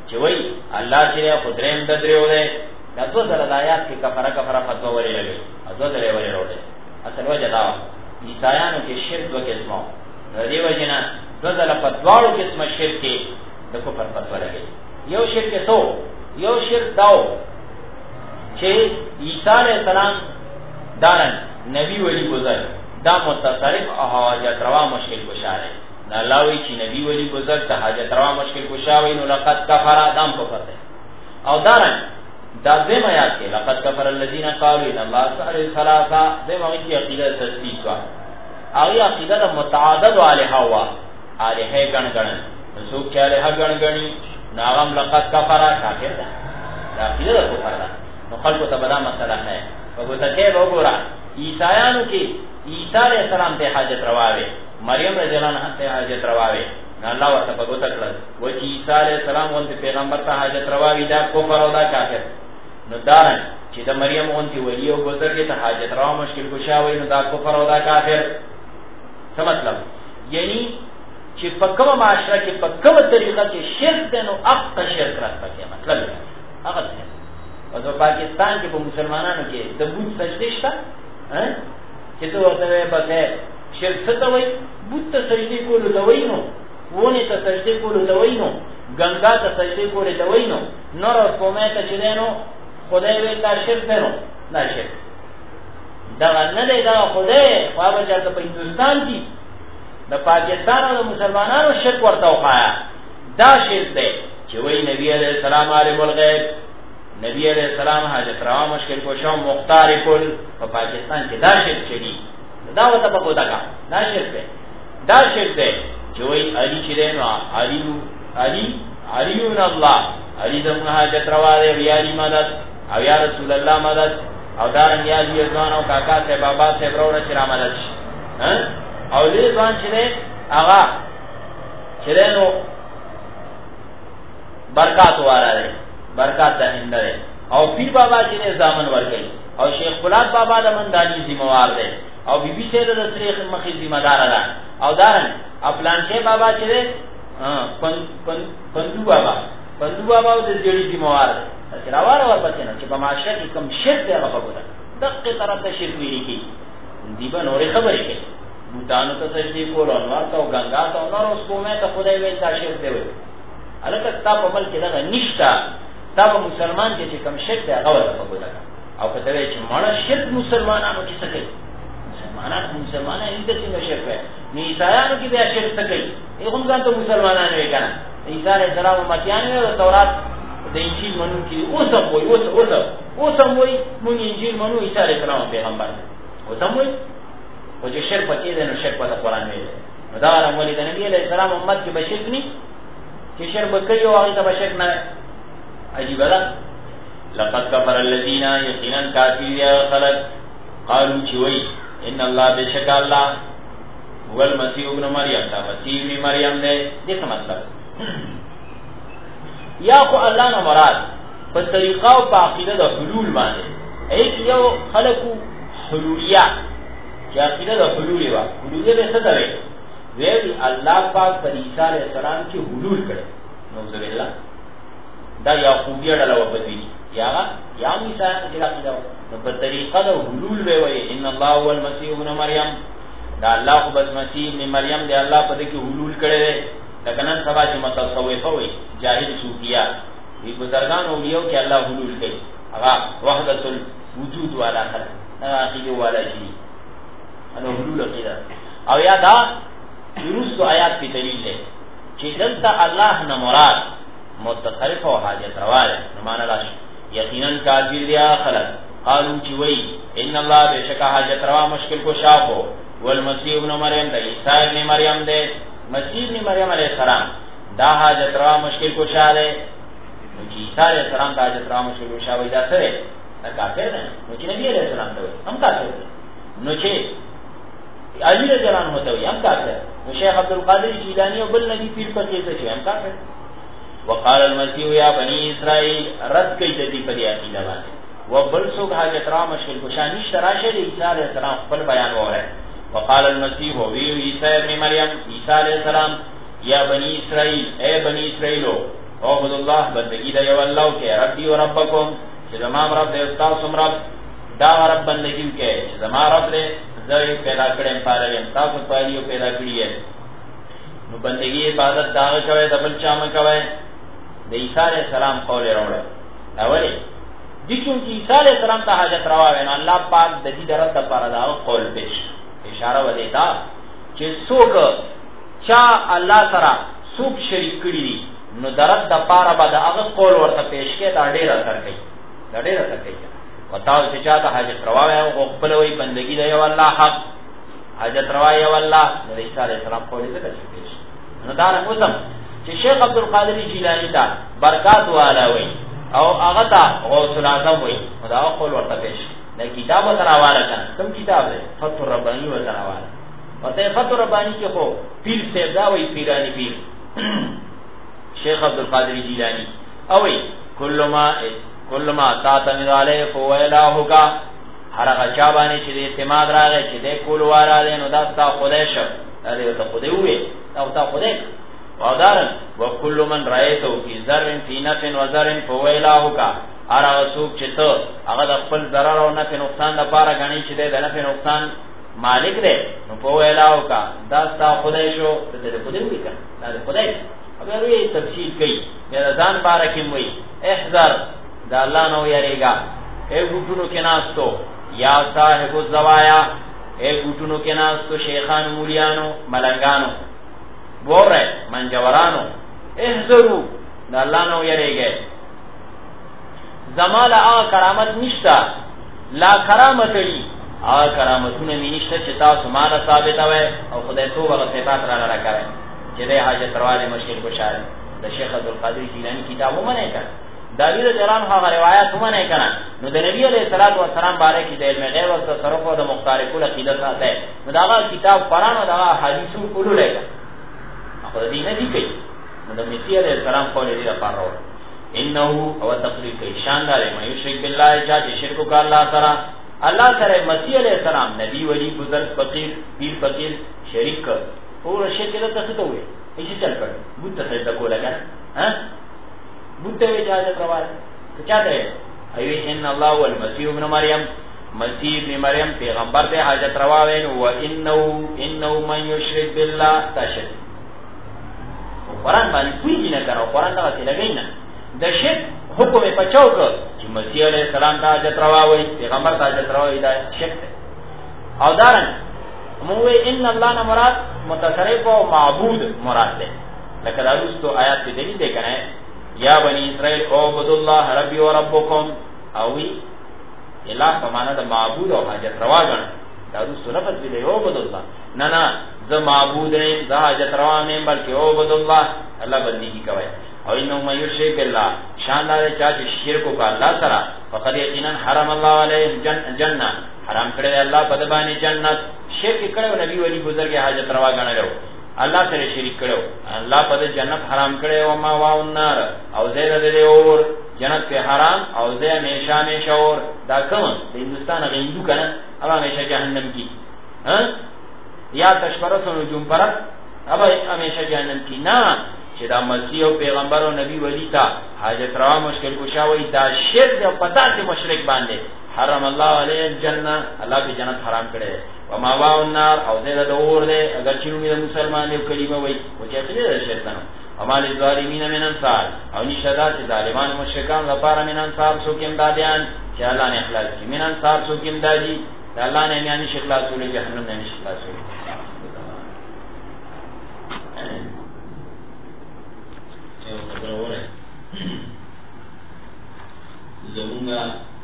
چې وای الله چې خدریم د دریو ده دا څو ځله د آیات کې کفاره فتوا ورې لګي ازو درې ورې وروړي اصل وجه دا عیسایانو کې شرک دوه قسمه دې وجنه دوه ځله فتواړو قسمه شرک کې د کفر فتوا لګي یو شرک څو یو شرک داو چې عیسی علیہ السلام دارن نبی ولی گذر دا متصرف او حاجت روا مشکل گشاره نه لاوی چې نبی ولی گذر ته حاجت روا مشکل گشاوی نو لقد کفر دام کفر ده او دارن دا دیم آیات کې لقد کفر الذين قالوا ان الله ثالث ثلاثه دیم کی عقیده تصدیق وا هغه عقیده متعدد الها وا الها غن غن څوک چې الها غن غني ناغم لقد کفر کافر ده دا عقیده کفر ده نو خلکو ته بدا مسله نه وګورئ وګورئ عیسایانو کې عیسی علیہ السلام ته حاجت رواوي مریم رضی الله عنها ته حاجت رواوي نه الله ورته پګوت کړل و چې عیسی علیہ السلام اون پیغمبر ته حاجت رواوي دا کفر او دا کافر نو دارن چې د مریم اون ته ولی او گذر کې ته حاجت روا مشکل گشاوي نو دا کفر او دا کافر څه مطلب یعنی چې په کومه معاشره کې په کومه طریقه کې شرک ده نو اق شرک راځي مطلب هغه او د پاکستان کې په مسلمانانو کې د بت سجده شته چې ته ورته به شرک څه وایي بت ته سجده کول د وینو ونه ته سجده کول د وینو ګنگا ته سجده کول د وینو نور او کومه ته چې دینو خدای وی دا شرک ده نو دا شرک دا نه دی دا خدای خو به چې په هندستان کې د پاکستان او مسلمانانو شرک ورته وخایا دا شرک دی چې وای نبی علیہ السلام عالم الغیب نبی علیہ السلام حاجت روا مشکل کوشا مختار کل په پاکستان کې دا شرک چي دا وته په کودا کا دا شرک دی دا شرک دی چې وای علی چې نو علی الله علی دغه حاجت روا دی یا علی مدد او یا رسول الله مدد او دارن یا علی ځوان او کاکا سے بابا سے برور چې را مدد او دې ځوان چې هغه چې نو برکات واره دی برکات د هندره او پیر بابا چې زامن ورګي او شیخ فلان بابا د مندانی ذمہوار دی او بیبي چې د تاریخ مخې ذمہ دار ده او دارن خپلان کې بابا چې پندو بابا د جوړي ذمہوار دی چې راوړ ورپسې نه چې په معاشره کې کم شرک دی هغه وګوره دغه طرف ته شرک ویل کی دیبه نورې خبرې کوي بوتانو ته سجدي کول او نور ته غنگا ته نور اوس کومه ته خدای ویل دا شرک دی وي الکه تا په ملک دغه نشتا تا په مسلمان کې چې کم شرک دی هغه ورته وګوره او په دې چې مړه شرک مسلمانانو کې څه کوي مسلمانانو دې څنګه شرک کوي نه عیسایانو کې بیا شرک څه کوي هم ځان ته مسلمانانو یې کنه عیسی علیہ السلام متیانو او تورات د انجیل منو کې اوسم وای مونږ انجیل منو عیسی علیہ السلام پیغمبر اوسم وای او چې شرک پکې ده نو شرک په قرآن ویل نو دا راولي د نبی علیہ السلام امت کې بشرک ني چې شرک وکړي او هغه ته بشرک نه عجیب ده لقد كفر الذين يقينا كافرون خلق قالوا چوي ان الله بشک الله هو المسيح ابن مريم دا مسیح ابن مریم دې څه مطلب یا خو الله نه مراد په طریقه او په عقیده د حلول باندې ایک یو خلقو حلولیه چې عقیده د حلول وا حلولیه به څه کوي وی الله پاک پر عیسی علیہ السلام کې حلول کړي نوذ بالله دا یعقوبیه ډله وبدي یا عیسی علیہ السلام نو په طریقه د حلول وی ان الله هو المسيح ابن مریم دا الله خو بس مسیح ابن مریم دی الله په دې کې حلول کړي لکه نن سبا چې متصوفه وي جاهل صوفیا وی بزرگان اولیاء کې الله حلول کوي هغه وحدت الوجود والا خلق عقیده والا شي انو حلول عقیده او یا دا یونس آیات په دلیل ده چې دلته الله نه مراد متصرف او حاجت روا ده معنا لاش یقینا کافر دی خلق قالو چې وی ان الله بشک حاجت روا مشکل کو شافو والمسیح ابن مریم د عیسی ابن مریم ده مسیح ابن مریم علیہ السلام دا حاجت روا مشکل کو شاله نو چې عیسی علیہ السلام دا حاجت روا مشکل کو شاوي دا سره دا کافر نه نو چې نبی علیہ السلام ته هم کافر نو چې علی رضی الله عنه ته هم کافر نو شیخ عبد القادر جیلانی او بل نبی پیر په کې څه هم کافر وقال المسيح يا بني اسرائيل رد کوي د دې په عقیده باندې وبل سوق حاجت روا مشکل کو شانی شراشه د عیسی علیہ السلام خپل بیان وره وقال المسيح هو عيسى ابن مريم عيسى عليه السلام يا بني اسرائيل اے بني اسرائيلو عبد الله بندگی د یو الله کې ربي او ربکم چې زما رب دې تاسو رب دا رب بندگی کې زما رب دې زوی پیدا کړم پاره تاسو پالیو پیدا کړی نو بندگی عبادت دا کوي د بل چا م کوي د عیسی علیہ السلام قول راوړل اولی دي چې عیسی علیہ السلام ته حاجت روا ویني الله پاک د دې درته لپاره دا قول پیش اشاره ولې دا چې څوک چا الله سره څوک شریک کړی دي نو درته لپاره به دا هغه قول ورته پیش کړي دا ډیر اثر کوي دا ډیر اثر کوي وتاو چې چا ته حاجت روا وي او خپل وی بندگی دی یو الله حق حاجت روا یو الله د عیسی علیہ السلام قول دې پیش نو دا رنګوسم چې شیخ عبدالقادر جیلانی ته برکات والا وي او هغه ته غوث الاعظم وي دا قول ورته پیش دا کتاب تراواله کنه کوم کتاب دی فتح الربانی و تراواله ورته فتح الربانی کې خو پیر سیدا وي پیرانی پیر شیخ عبدالقادر جیلانی او وي کل ما تاتن علیه فهو الهک هر هغه چا باندې چې اعتماد راغی چې د کول واره دی نو دا تا خدای شو دا دې ته خدای وي او تا خدای وادارن وکل من رایتو فی ذر فی نفع و ذر فهو الهک هر هغه څوک چې ته هغه د خپل ضرر او نفع نقصان لپاره غنی چې د نفع نقصان مالک دی نو فهو الهک دا تا خدای شو دې خدای وي کنه دا خدای اگر وی تفصیل کوي یا ځان بارکیم وي احذر دا الله نو یریگا اے ګټونو کې ناستو یا صاحب الزوایا اے ګټونو کې ناستو شیخان مولیانو ملنګانو بوره منجورانو احذروا دا الله نو یریګه زمال کرامت نشتا لا کرامت لی کرامتونه می نشته چې تاسو مال ثابت وای او خدای توبه صفات را راکړي چې د حاجت رواله مشکل بشاره د شیخ عبدالقادر جیلانی کتابو منه کړ داوود جلال هغه روایت هم نه کړه نو د نبی علیہ الصلوۃ والسلام باره کې د علم غیب او تصرف او د مختارق العقیده ساته نو دا کتاب قرآن او دا حدیث کولو لګا خو دې نه دی کوي نو د مسیح علیہ السلام په لري لپاره ورو انه او تقریر کوي شاندار مې شرک بالله چې شرک کو الله سره الله سره مسیح علیہ السلام نبی ولی بزرگ فقیر پیر فقیر شریک او شرک ته څه ته وي هیڅ چل کړ بوت ته څه کوله ها بوته اجازه پرواز چاته ایو ان الله والمسيح ابن مريم مسیح ابن مریم پیغمبر ته حاجت روا وین و انه من یشرک بالله تشد قرآن باندې کوی نه کړو قرآن دا څه لګی نه د شرک حکم په چوک چې مسیح علیہ السلام ته حاجت روا وای پیغمبر ته حاجت روا وای دا شرک او دارن مو ان الله نه مراد متصرف او معبود مراد ده لکه دا رستو آیات دې دې ده کنه یا بنی اسرائیل عبدوا الله ربي وربكم او وی الہ په معنا د معبود او حاجت روا غن دا رستو لفظ دې عبدوا الله نه ز معبود نه ز حاجت روا نه بلکې عبدوا الله الله بندگی کوي او انه مې یشرک بالله شاندار چا چې شرک کو الله سره فقد یقینا حرم الله علیه جننه حرام کړی الله په باندې جنت شرک کړو نبی ولی بزرګ حاجت روا غنلو الله سره شریک کړو الله په جنت حرام کړو او ما واو النار او زید دې اور جنت په حرام او زې همیشه اور دا کوم د هندستان غیندو کنه او همیشه جهنم کی ها یا تشبرتو نجوم پرت اب همیشه جهنم کی نه چې دا مسیح او پیغمبر او نبی ولی تا حاجت روا مشکل کوشا وای دا شرک او پتا چې مشرک باندې حرم الله علیه الجنه الله به جنت حرام کړي و ما واو النار او زید د اور دې اگر چې موږ مسلمان یو کلمه وای او چې څه دې شیطان او مال ظالمین من انصار او نشدا چې ظالمان مشرکان لپاره من انصار سو کې امدادیان چې الله نه اخلاص کی من انصار سو کې امدادي الله نه یعنی اخلاص ولې جهنم نه اخلاص ولې زمونږ